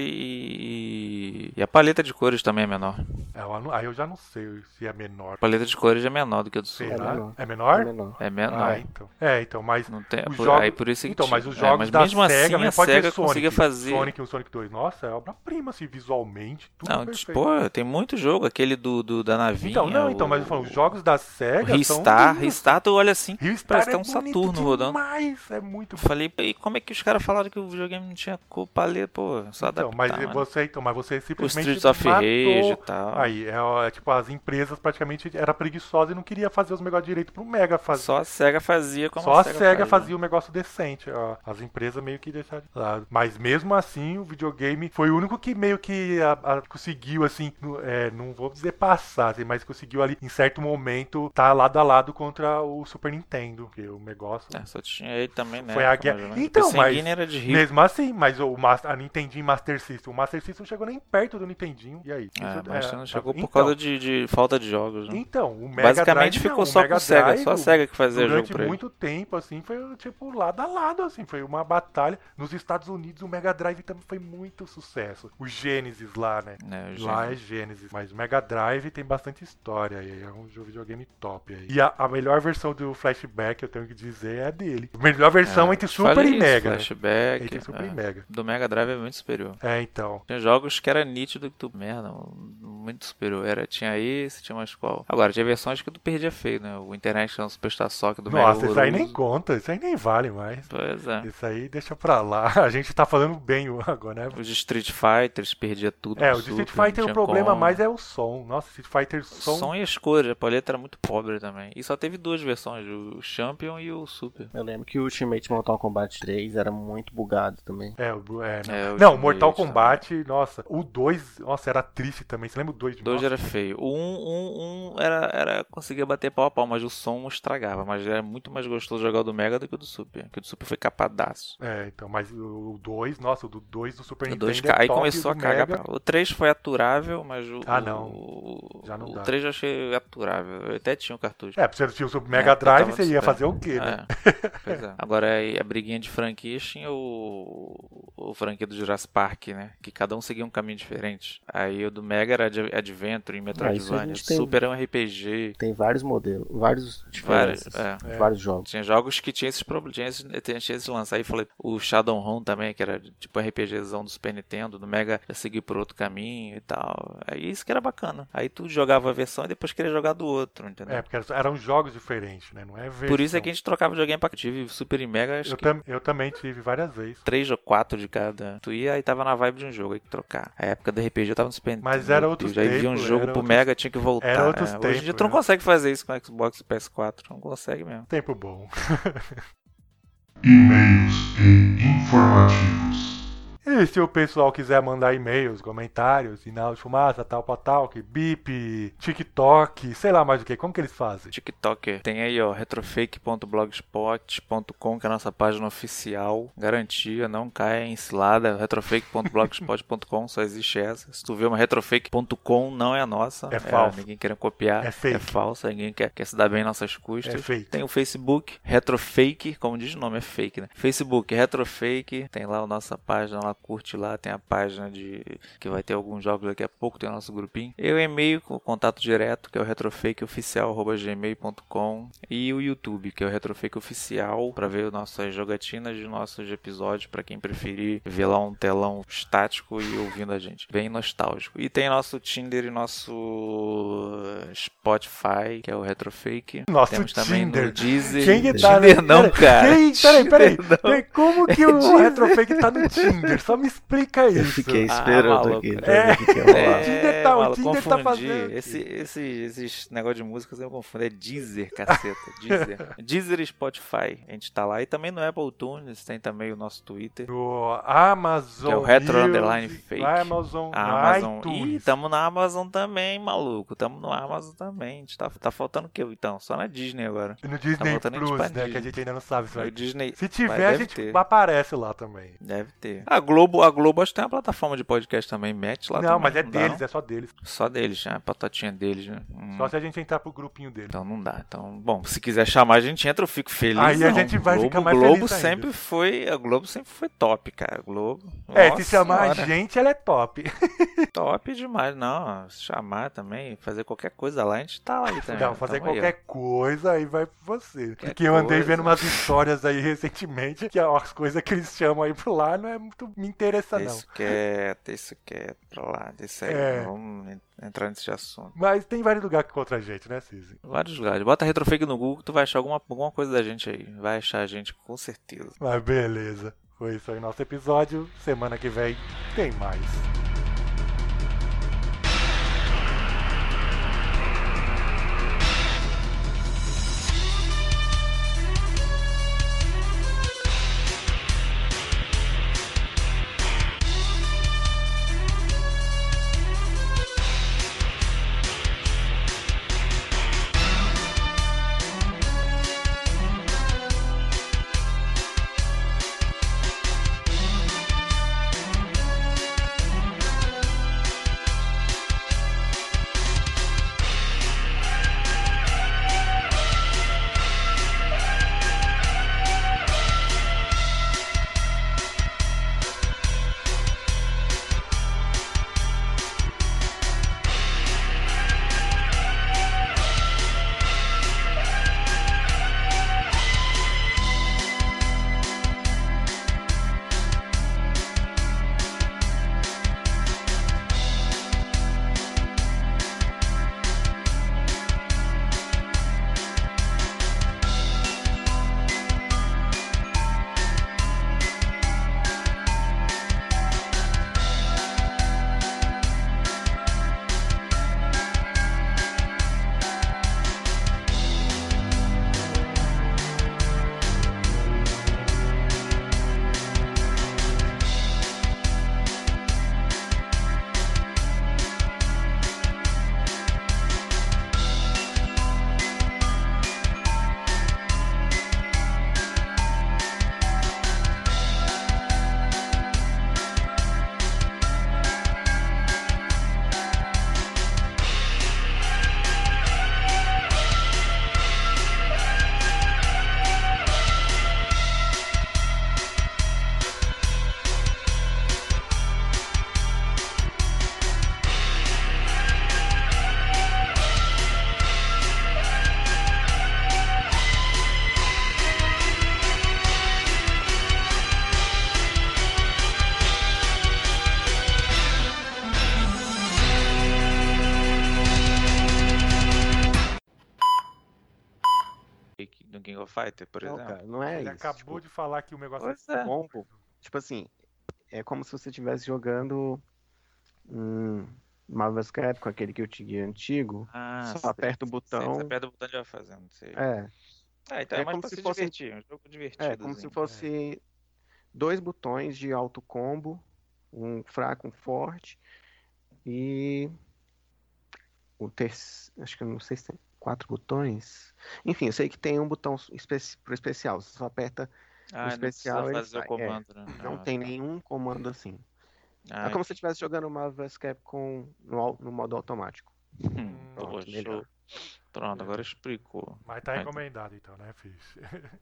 e a paleta de cores também é menor. Aí eu já não sei se é menor. A paleta de cores é menor do que a do som. Será? menor. É menor? É menor. É menor. Então. Então, mas. Não tem, os por, jogos- aí por isso que Então, tinha. mas os jogos mas da mesmo SEGA, assim né, a pode ver SEGA Sonic, conseguia fazer. Sonic e o Sonic 2. Nossa, é obra-prima, assim, visualmente. Tudo Não, perfeito. pô, tem muito jogo, aquele da navinha. Mas eu falo, os jogos da o SEGA Ristar, tu olha assim, Ristar parece que é um Saturno rodando. demais, é muito Eu falei, e como é que os caras falaram que o videogame não tinha cor, paleta, pô, só então, adaptar, mas mano. você O simplesmente Streets of matou. Rage e tal. Aí, tipo, as empresas praticamente era preguiçosa e não queria fazer os negócios direito pro Mega fazer. Só a SEGA fazia como Só a SEGA SEGA faz, fazia um negócio decente. As empresas meio que deixaram de lado. Mas mesmo assim, o videogame foi o único que meio que conseguiu, assim, não vou dizer passar, assim, mas conseguiu ali, em certo momento, tá lado a lado contra o Super Nintendo. Que o negócio. Só tinha ele também, né? Foi a guerra. Mais ou menos. Então, o PC mas Engine era de rico. mesmo assim, mas a Nintendinho Master System, o Master System não chegou nem perto do Nintendinho. E aí? Mas você não chegou por então, causa de falta de jogos, né? Então, o Mega Basicamente Drive, ficou não, só o Mega com SEGA, Drive, só a SEGA que fazia jogo durante pra ele. muito tempo, assim, foi tipo lado a lado, assim, foi uma batalha. Nos Estados Unidos, o Mega Drive também foi muito sucesso. O Genesis lá, né? O Lá é Genesis, mas o Mega Drive tem bastante história aí, é um videogame top aí. E a melhor versão do Flashback, eu tenho que dizer, é a dele. A melhor versão entre Super e Mega. Flashback. Entre Super e Mega. Do Mega Drive é muito superior. Então. Tinha jogos que era nítido que tu, merda, muito superior. Tinha esse, tinha mais qual. Agora, tinha versões que tu perdia feio, né? O International Superstar Soccer do Mega. Nossa, isso aí nem conta, isso aí nem vale mais. Pois é. Isso aí deixa pra lá. A gente tá falando bem agora, né? Os Street Fighters perdia tudo. O de Street Fighter o problema mais é o som. Nossa, Street Fighter som e as cores, a paleta era muito pobre também. E só teve duas versões, o Champion e o Super. Eu lembro que o Ultimate Mortal Kombat 3 era muito bugado também. Não, Mortal Kombat, também. Nossa, o 2, nossa, era triste também. Você lembra o 2 de 2 era feio. O 1 era conseguia bater pau a pau, mas o som estragava. Mas era muito mais gostoso jogar o do Mega do que o do Super. Porque o do Super foi capadaço. Então, mas o 2, nossa, o do 2 do Super Nintendo. 2, aí começou a cagar. O 3 foi aturável, mas o. Não. Já não dá. O 3 eu achei aturável. Eu até tinha um cartucho. Pra você tinha o Super Mega Drive, você ia fazer o quê, né? Pois é. Agora a briguinha de franquias tinha o franquia do Jurassic Park, né? Que cada um seguia um caminho diferente. Aí o do Mega era Adventure e Metroidvania. O Super era um RPG. Tem vários modelos, vários diferentes. Vários jogos. Tinha jogos que tinha esses problemas, tinha esse lance. Aí falei, o Shadowrun também, que era tipo RPGzão do Super Nintendo, do Mega já seguiu por outro caminho e tal. Aí isso que era bacana. Aí tu jogava a versão e depois queria jogar do outro, entendeu? Porque eram jogos diferentes, né? Não é versão. Por isso é que a gente trocava videogame pra tive Super e Mega. Eu também tive várias vezes. 3 ou 4 de cada. Tu ia e tava na vibe de um jogo, aí que trocar. A época do RPG eu tava no Super Nintendo. Mas era outros tempos. Aí via um jogo pro Mega, tinha que voltar. Era outros tempos. Hoje em dia tu não consegue fazer isso com o Xbox e PS4. Não consegue mesmo. Tempo bom. E-mails e informativos. E se o pessoal quiser mandar e-mails, comentários, sinal de fumaça, tal, bip, TikTok, sei lá mais o que, como que eles fazem? TikTok, tem aí, ó, retrofake.blogspot.com, que é a nossa página oficial, garantia, não caia em cilada, retrofake.blogspot.com, só existe essa. Se tu vê uma retrofake.com, não é a nossa. É falso. Ninguém querendo copiar. É fake. É falsa, ninguém quer se dar bem em nossas custas. É fake. Tem o Facebook, retrofake, como diz o nome, é fake, né? Facebook, retrofake, tem lá a nossa página lá, curte lá, tem a página que vai ter alguns jogos daqui a pouco, tem o nosso grupinho. E o e-mail com contato direto, que é o retrofakeoficial@gmail.com, e o YouTube, que é o Retrofake Oficial, para ver nossas jogatinas de nossos episódios, para quem preferir ver lá um telão estático e ouvindo a gente. Bem nostálgico. E tem nosso Tinder e nosso Spotify, que é o Retrofake. Nosso Temos também Tinder. no Deezer. Quem que tá Tinder não, cara. Peraí. Como que o Retrofake tá no Tinder? Só me explica isso. Eu fiquei esperando maluco. aqui. O Tinder tá, maluco, o Tinder confundi. tá fazendo. Esses negócio de músicas eu confundo. É Deezer, caceta. Deezer e Spotify. A gente tá lá. E também no Apple Tunes tem também o nosso Twitter. O Amazon. Que é o Retro Music, Underline Fake. Amazon. Ih, tamo na Amazon também, maluco. Tamo no Amazon também. A gente tá faltando o que então? Só na Disney agora. E no Disney Tá Plus, né? Disney. Que a gente ainda não sabe se vai. Disney. Se tiver, Deve a gente ter. aparece lá também. Deve ter. A Globo acho que tem uma plataforma de podcast também, mete lá Não, também. mas é Não deles, dá, é só deles. Só deles, né? A patotinha deles, né? Só se a gente entrar pro grupinho deles. Então não dá. Então, bom, se quiser chamar a gente entra, eu fico feliz. Aí a gente vai ficar mais Globo feliz ainda. a Globo sempre foi top, cara. Globo. Se Nossa chamar senhora. a gente, ela é top. Top demais. Não, se chamar também, fazer qualquer coisa lá, a gente tá lá aí também. Não, fazer Tamo aí, qualquer coisa aí vai pra você. Porque eu andei vendo umas histórias aí recentemente que as coisas que eles chamam aí pro lá não é muito me interessa, não. Isso quieto pra lá. Isso aí, É. vamos entrar nesse assunto. Mas tem vários lugares contra a gente, né, Cizi? Vários lugares. Bota Retrofake no Google que tu vai achar alguma coisa da gente aí. Vai achar a gente com certeza. Mas beleza. Foi isso aí nosso episódio. Semana que vem tem mais. no King of Fighter, por Não, exemplo? cara, não é Ele isso. acabou de falar que o negócio Pois é. Combo. Tipo assim, é como se você estivesse jogando Marvel's Capcom, aquele que eu tinha antigo. Só sei, aperta o sei, você botão. aperta o botão e já vai fazendo. Sei. É, Então é é mais como pra se se fosse, divertir, um jogo divertido. como se fosse 2 botões de auto combo, um fraco, um forte e acho que eu não sei se tem 4 botões. Enfim, eu sei que tem um botão pro especial. Você só aperta o Não precisa especial, ele fazer o sai. comando, né? Não tem Tá. nenhum comando assim. É Ah, como se você estivesse jogando Marvel's Capcom no modo automático. pô, Pronto, show. melhor. Pronto, agora explicou. Mas tá recomendado então, né, Fish?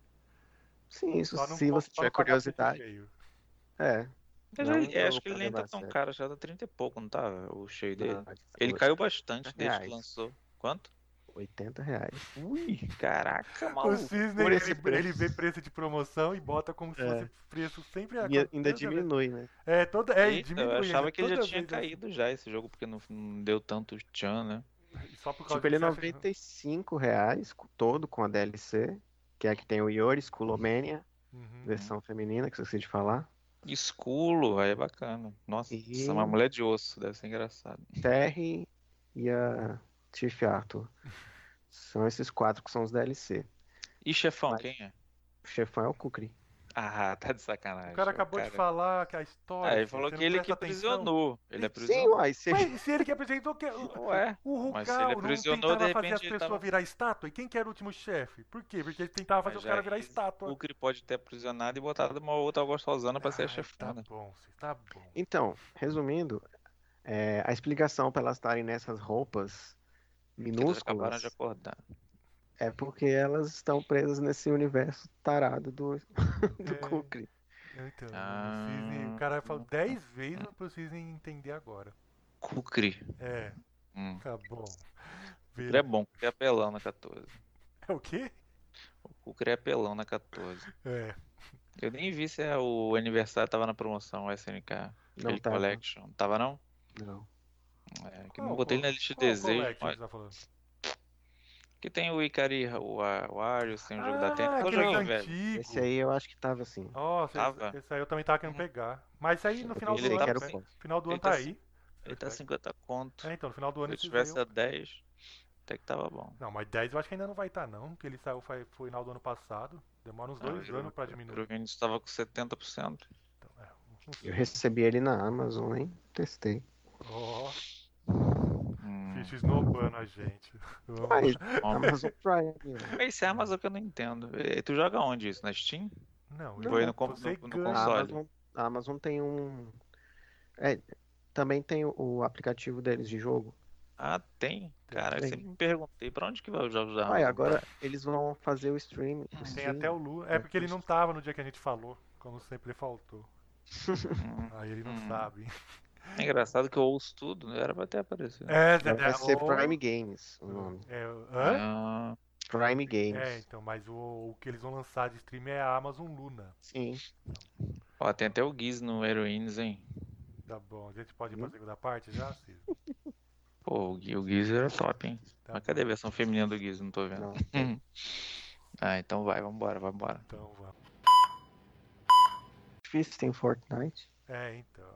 Sim, isso Só não, se você só tiver não pagar preço curiosidade. cheio. É. Mas Não é um acho jogo que ele pra nem tá levar a tão sério. caro, já tá 30 e pouco, não tá? O cheio dele. Não, Ele caiu bastante desde que R$80. lançou. Quanto? R$80. Ui, caraca, O maluco. Cisne, Por esse ele preço. vê preço de promoção e bota como se fosse É. preço sempre E ainda toda vez. diminui, né? E Eita, eu diminui ainda, achava que ele já toda tinha vez assim. caído já esse jogo, porque não deu tanto tchan, né? E só por causa Tipo, ele é disso, você acha R$95 todo com a DLC, que é a que tem o Yori, Skullomania, Uhum. versão feminina, que eu esqueci de falar. Esculo, aí é bacana. Nossa, E uma mulher de osso, deve ser engraçado. Terry e a Tiff Arthur. São esses 4 que são os DLC. E chefão, Mas quem é? o chefão é o Kukri. Ah, tá de sacanagem. O cara acabou de falar que a história. Ele falou você que não ele presta que atenção. aprisionou. Ele Sim, aprisionou. uai, você... Mas se ele que apresentou que Ué, o mas se ele Rugal não aprisionou, de tentava fazer as repente ele pessoas tava... virar estátua? E quem que era o último chefe? Por quê? Porque ele tentava fazer Mas os caras aí virar estátua. o Kukri pode ter aprisionado e botado uma outra gostosana pra ser a Ai, tá chefona. bom, tá bom. Então, resumindo, a explicação para elas estarem nessas roupas Que eles acabaram de minúsculas acordar. é porque elas estão presas nesse universo tarado do É, Kukri. então, o Ah, cara falou 10 vezes pro Cisne entender agora. Kukri. É, tá bom. Kukri é bom, Kukri é apelão na 14. É o quê? O Kukri é apelão na 14. É. Eu nem vi se o aniversário tava na promoção, o SNK. Não Aquele tava. Collection. Tava não? Não. Que não botei ele na lista de qual desejo. collection que você tá falando? Que tem o Ikari, o Warriors, tem o jogo da Tênis. Todo aquele joguinho velho. antigo. Esse aí eu acho que tava assim. Nossa, Tava. esse aí eu também tava querendo pegar. Mas isso aí no Eu final do pensei que ano. era o Né? ponto. Final do Ele ano tá tá aí. Ele tá 50 conto. Então, no final do Se ano eu esses aí tivesse a 10, até que tava bom. Não, mas 10 eu acho que ainda não vai estar não, porque ele saiu foi final do ano passado. Demora uns 2 anos pra diminuir. O Vinicius tava com 70%. Então, não sei. Eu recebi ele na Amazon, nem testei. Ó, Fish esnobando a gente. Mas Amazon Prime, né? Esse é a Amazon que eu não entendo. Tu joga onde isso? Na Steam? Não, Foi você no ganha. console. A Amazon tem um. Também tem o aplicativo deles de jogo. Ah, tem? Cara, eu Tem. sempre me perguntei pra onde que vai os jogos da Vai, Amazon. agora eles vão fazer o stream. Tem até o Lu. É porque ele não tava no dia que a gente falou. Como sempre ele faltou. Aí ele não sabe. É engraçado que eu ouço tudo, né? Era pra ter aparecido. Vai ser Prime Games o nome. Hã? Ah, Prime Games. Então, mas o que eles vão lançar de stream é a Amazon Luna. Sim. ó, tem até o Giz no Heroines, hein? Tá bom, a gente pode ir pra segunda parte já, Cid? Pô, o Giz era top, hein? Tá Mas cadê a versão feminina do Giz? Não tô vendo. Não. Ah, então vai, vambora. Então vamos. Difícil, tem Fortnite. Então.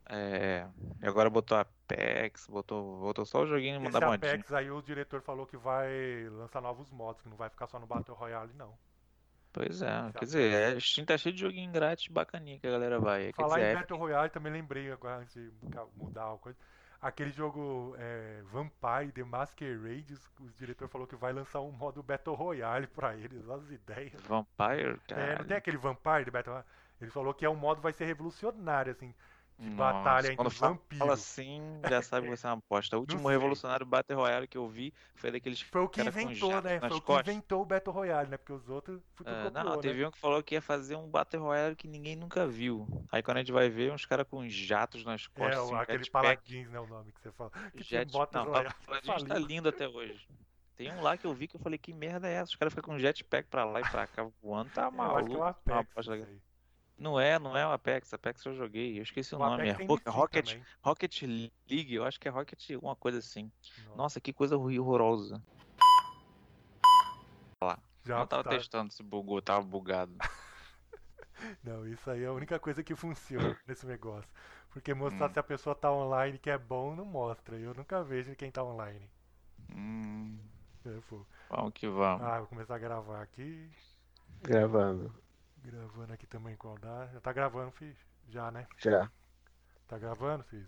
E agora botou Apex, botou só o joguinho e Esse mandar modinha. Apex aí o diretor falou que vai lançar novos modos, que não vai ficar só no Battle Royale, não. Pois é, Esse quer dizer, a Steam tá cheio de joguinho grátis bacaninha que a galera vai. Quer Falar dizer, em Battle Royale, também lembrei agora antes de mudar a coisa. Aquele jogo Vampire The Masquerade, o diretor falou que vai lançar um modo Battle Royale pra eles, as ideias. Vampire, cara. Não tem aquele Vampire de Battle Royale? Ele falou que é um modo que vai ser revolucionário, assim, de Nossa, batalha entre quando os fala vampiros. assim, já sabe que vai ser uma aposta. O último sei. revolucionário Battle Royale que eu vi foi daqueles Foi o que cara com inventou, jato né? nas Foi o que costas. inventou o Battle Royale, né? Porque os outros foi tudo copiou, Não, né? teve um que falou que ia fazer um Battle Royale que ninguém nunca viu. Aí quando a gente vai ver, uns caras com jatos nas costas, assim, Aquele jetpack. Paladins, né? O nome que você fala. Que tinha bota Não, Royale. Paladins tá lindo até hoje. Tem um lá que eu vi que eu falei, que merda é essa? Os caras ficam com jetpack pra lá e pra cá voando, tá Eu acho que é o maluco. Apex. Aposta Isso legal. aí. Não é o Apex. Apex eu joguei. Eu esqueci o nome. Apex tem no Steam também. Rocket League. Eu acho que é Rocket alguma coisa assim. Nossa. Nossa, que coisa horrorosa. Já Eu tava tá- testando se bugou, tava bugado. Não, isso aí é a única coisa que funciona nesse negócio. Porque mostrar Hum. se a pessoa tá online que é bom não mostra. Eu nunca vejo quem tá online. Hum, Pô. vamos que vamos. Ah, vou começar a gravar aqui. Gravando. Gravando aqui também qual dá. Já tá gravando, fiz? Já, né? Já. Tá gravando, fiz?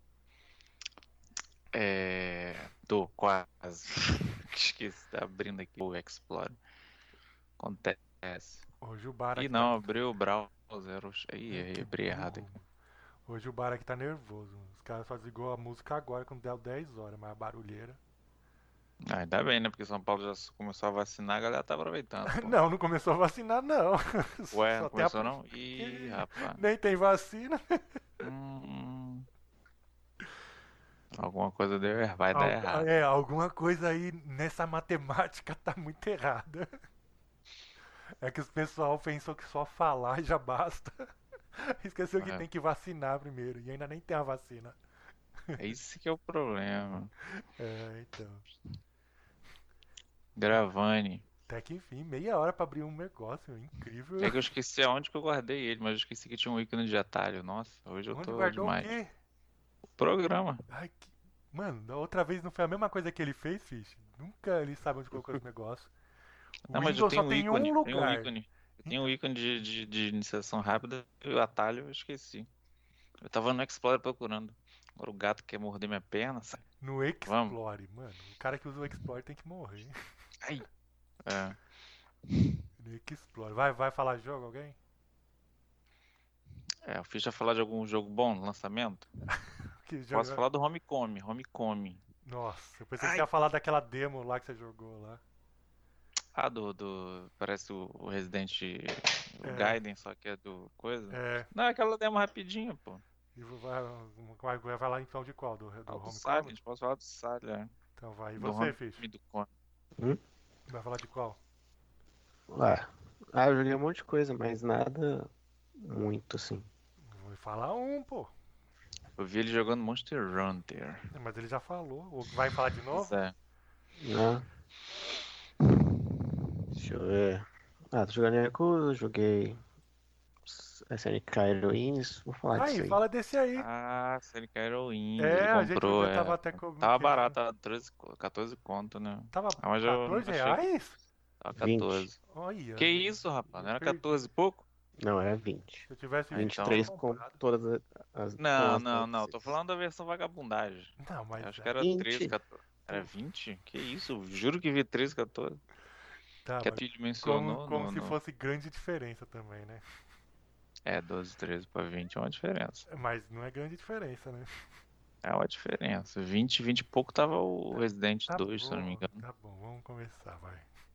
Tô quase. Esqueci, tá abrindo aqui o Explorer. Acontece. Hoje o bar Ih, aqui não, tá... abriu o browser. Ih, Que abri errado aqui. burro. Hoje o bar aqui tá nervoso. Os caras só desligou a música agora quando deu 10 horas, mas a barulheira. Ah, ainda bem, né? Porque São Paulo já começou a vacinar, a galera tá aproveitando. Pô. Não, não começou a vacinar, não. Ué, Só não tem a- começou não? Ih, rapaz. Nem tem vacina. Hum, alguma coisa vai dar errado. É, alguma coisa aí nessa matemática tá muito errada. É que o pessoal pensou que só falar já basta. Esqueceu que É. tem que vacinar primeiro. E ainda nem tem a vacina. É isso que é o problema. É, então. Gravane. Até que enfim, meia hora pra abrir um negócio. Incrível. É que eu esqueci aonde que eu guardei ele, mas eu esqueci que tinha um ícone de atalho. Nossa, hoje eu Onde tô guardou demais. o quê? O programa. Ai, que... Mano, da outra vez não foi a mesma coisa que ele fez, Fish? Nunca ele sabe onde colocou os negócios. O Não, mas eu Windows tenho só um tem ícone. um Tenho um lugar. ícone. Eu tenho um ícone de iniciação rápida e o atalho eu esqueci. Eu tava no Explorer procurando. Agora o gato quer morder minha perna, sai. No Explore, mano. O cara que usa o Explore tem que morrer. Ai. É. No Explore. Vai falar de jogo alguém? Eu fiz já falar de algum jogo bom no lançamento? Que jogo... Posso falar do Homecoming. Homecoming. Nossa, eu pensei que Ai. você ia falar daquela demo lá que você jogou lá. Ah, parece o Resident o É. Gaiden, só que é do coisa. É. Não, é aquela demo rapidinho, pô. E vai falar então de qual? Do Ah, do Homecoming? Silent, posso falar do Silent. Então vai. E Do você, Home- Fish? do Con- Vai falar de qual? Eu joguei um monte de coisa, mas nada muito assim. Vou falar um, pô. Eu vi ele jogando Monster Hunter. Mas ele já falou. Ou vai falar de novo? Pois é. Né? Deixa eu ver. Tô jogando Yakuza, joguei SNK Heroines, vou falar disso Aí, aí. fala desse aí. Ah, SNK Heroine, É, ele a gente comprou, já tava até com... Tava barato, tava 14 conto, né? Tava Ah, mas eu 14 achei reais? Tava 20. 14. Olha. Que isso, rapaz? Não era perdi. 14 e pouco? Não, era 20. Se eu tivesse Ah, 23 então- com todas as... Não. Tô falando da versão vagabundagem. Não, mas... Eu acho que era 20. 13, 14. Era 20? Que isso? Juro que vi 13, 14. Tá, Que a mas Pilha mencionou. como no- se no- fosse grande diferença também, né? É, 12, 13 pra 20 é uma diferença. Mas não é grande diferença, né? É uma diferença. 20 e pouco tava o Resident Tá 2, se eu não me bom, engano. tá bom, vamos começar, vai.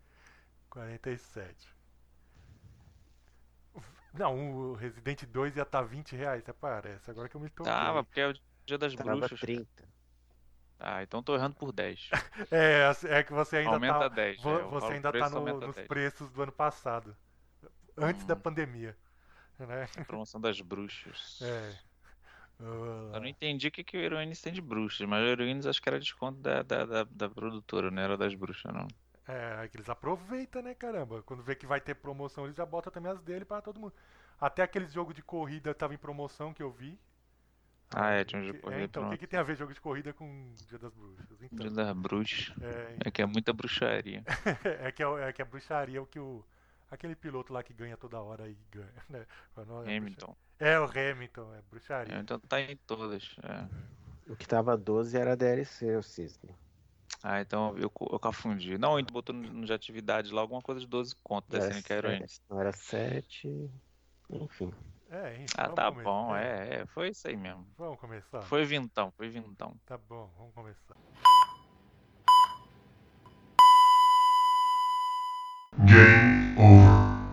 47. Não, o Resident 2 ia estar 20 reais, até parece. Agora que eu me toquei. Tava, porque é o dia das Tava bruxas. 30. Ah, então tô errando por 10. É que você ainda Aumenta tá. 10, vo- é, eu você falo ainda preço, tá aumenta nos 10. preços do ano passado. Antes da pandemia. Né? A promoção das bruxas. É. Eu não entendi o que o Heroines tem de bruxas, mas o Heroines acho que era desconto da produtora, não era das bruxas, não. É, que eles aproveitam, né, caramba? Quando vê que vai ter promoção, eles já botam também as dele pra todo mundo. Até aqueles jogos de corrida tava em promoção que eu vi. Tinha um jogo de corrida. Então, o que tem a ver jogo de corrida com Dia das Bruxas? Dia Então, das bruxas. é, É que é muita bruxaria. é que a bruxaria é o que o. Aquele piloto lá que ganha toda hora e ganha, né? Não é Hamilton. É o Hamilton, é bruxaria. Hamilton tá em todas. É. O que tava 12 era DLC, o Cisne. Ah, então eu confundi. Não, ele botou de atividade lá alguma coisa de 12 conto da SNK Heroines. Não era 7. Enfim. Enfim, Ah, vamos tá começar. bom, foi isso aí mesmo. Vamos começar? Foi vintão. Tá bom, vamos começar.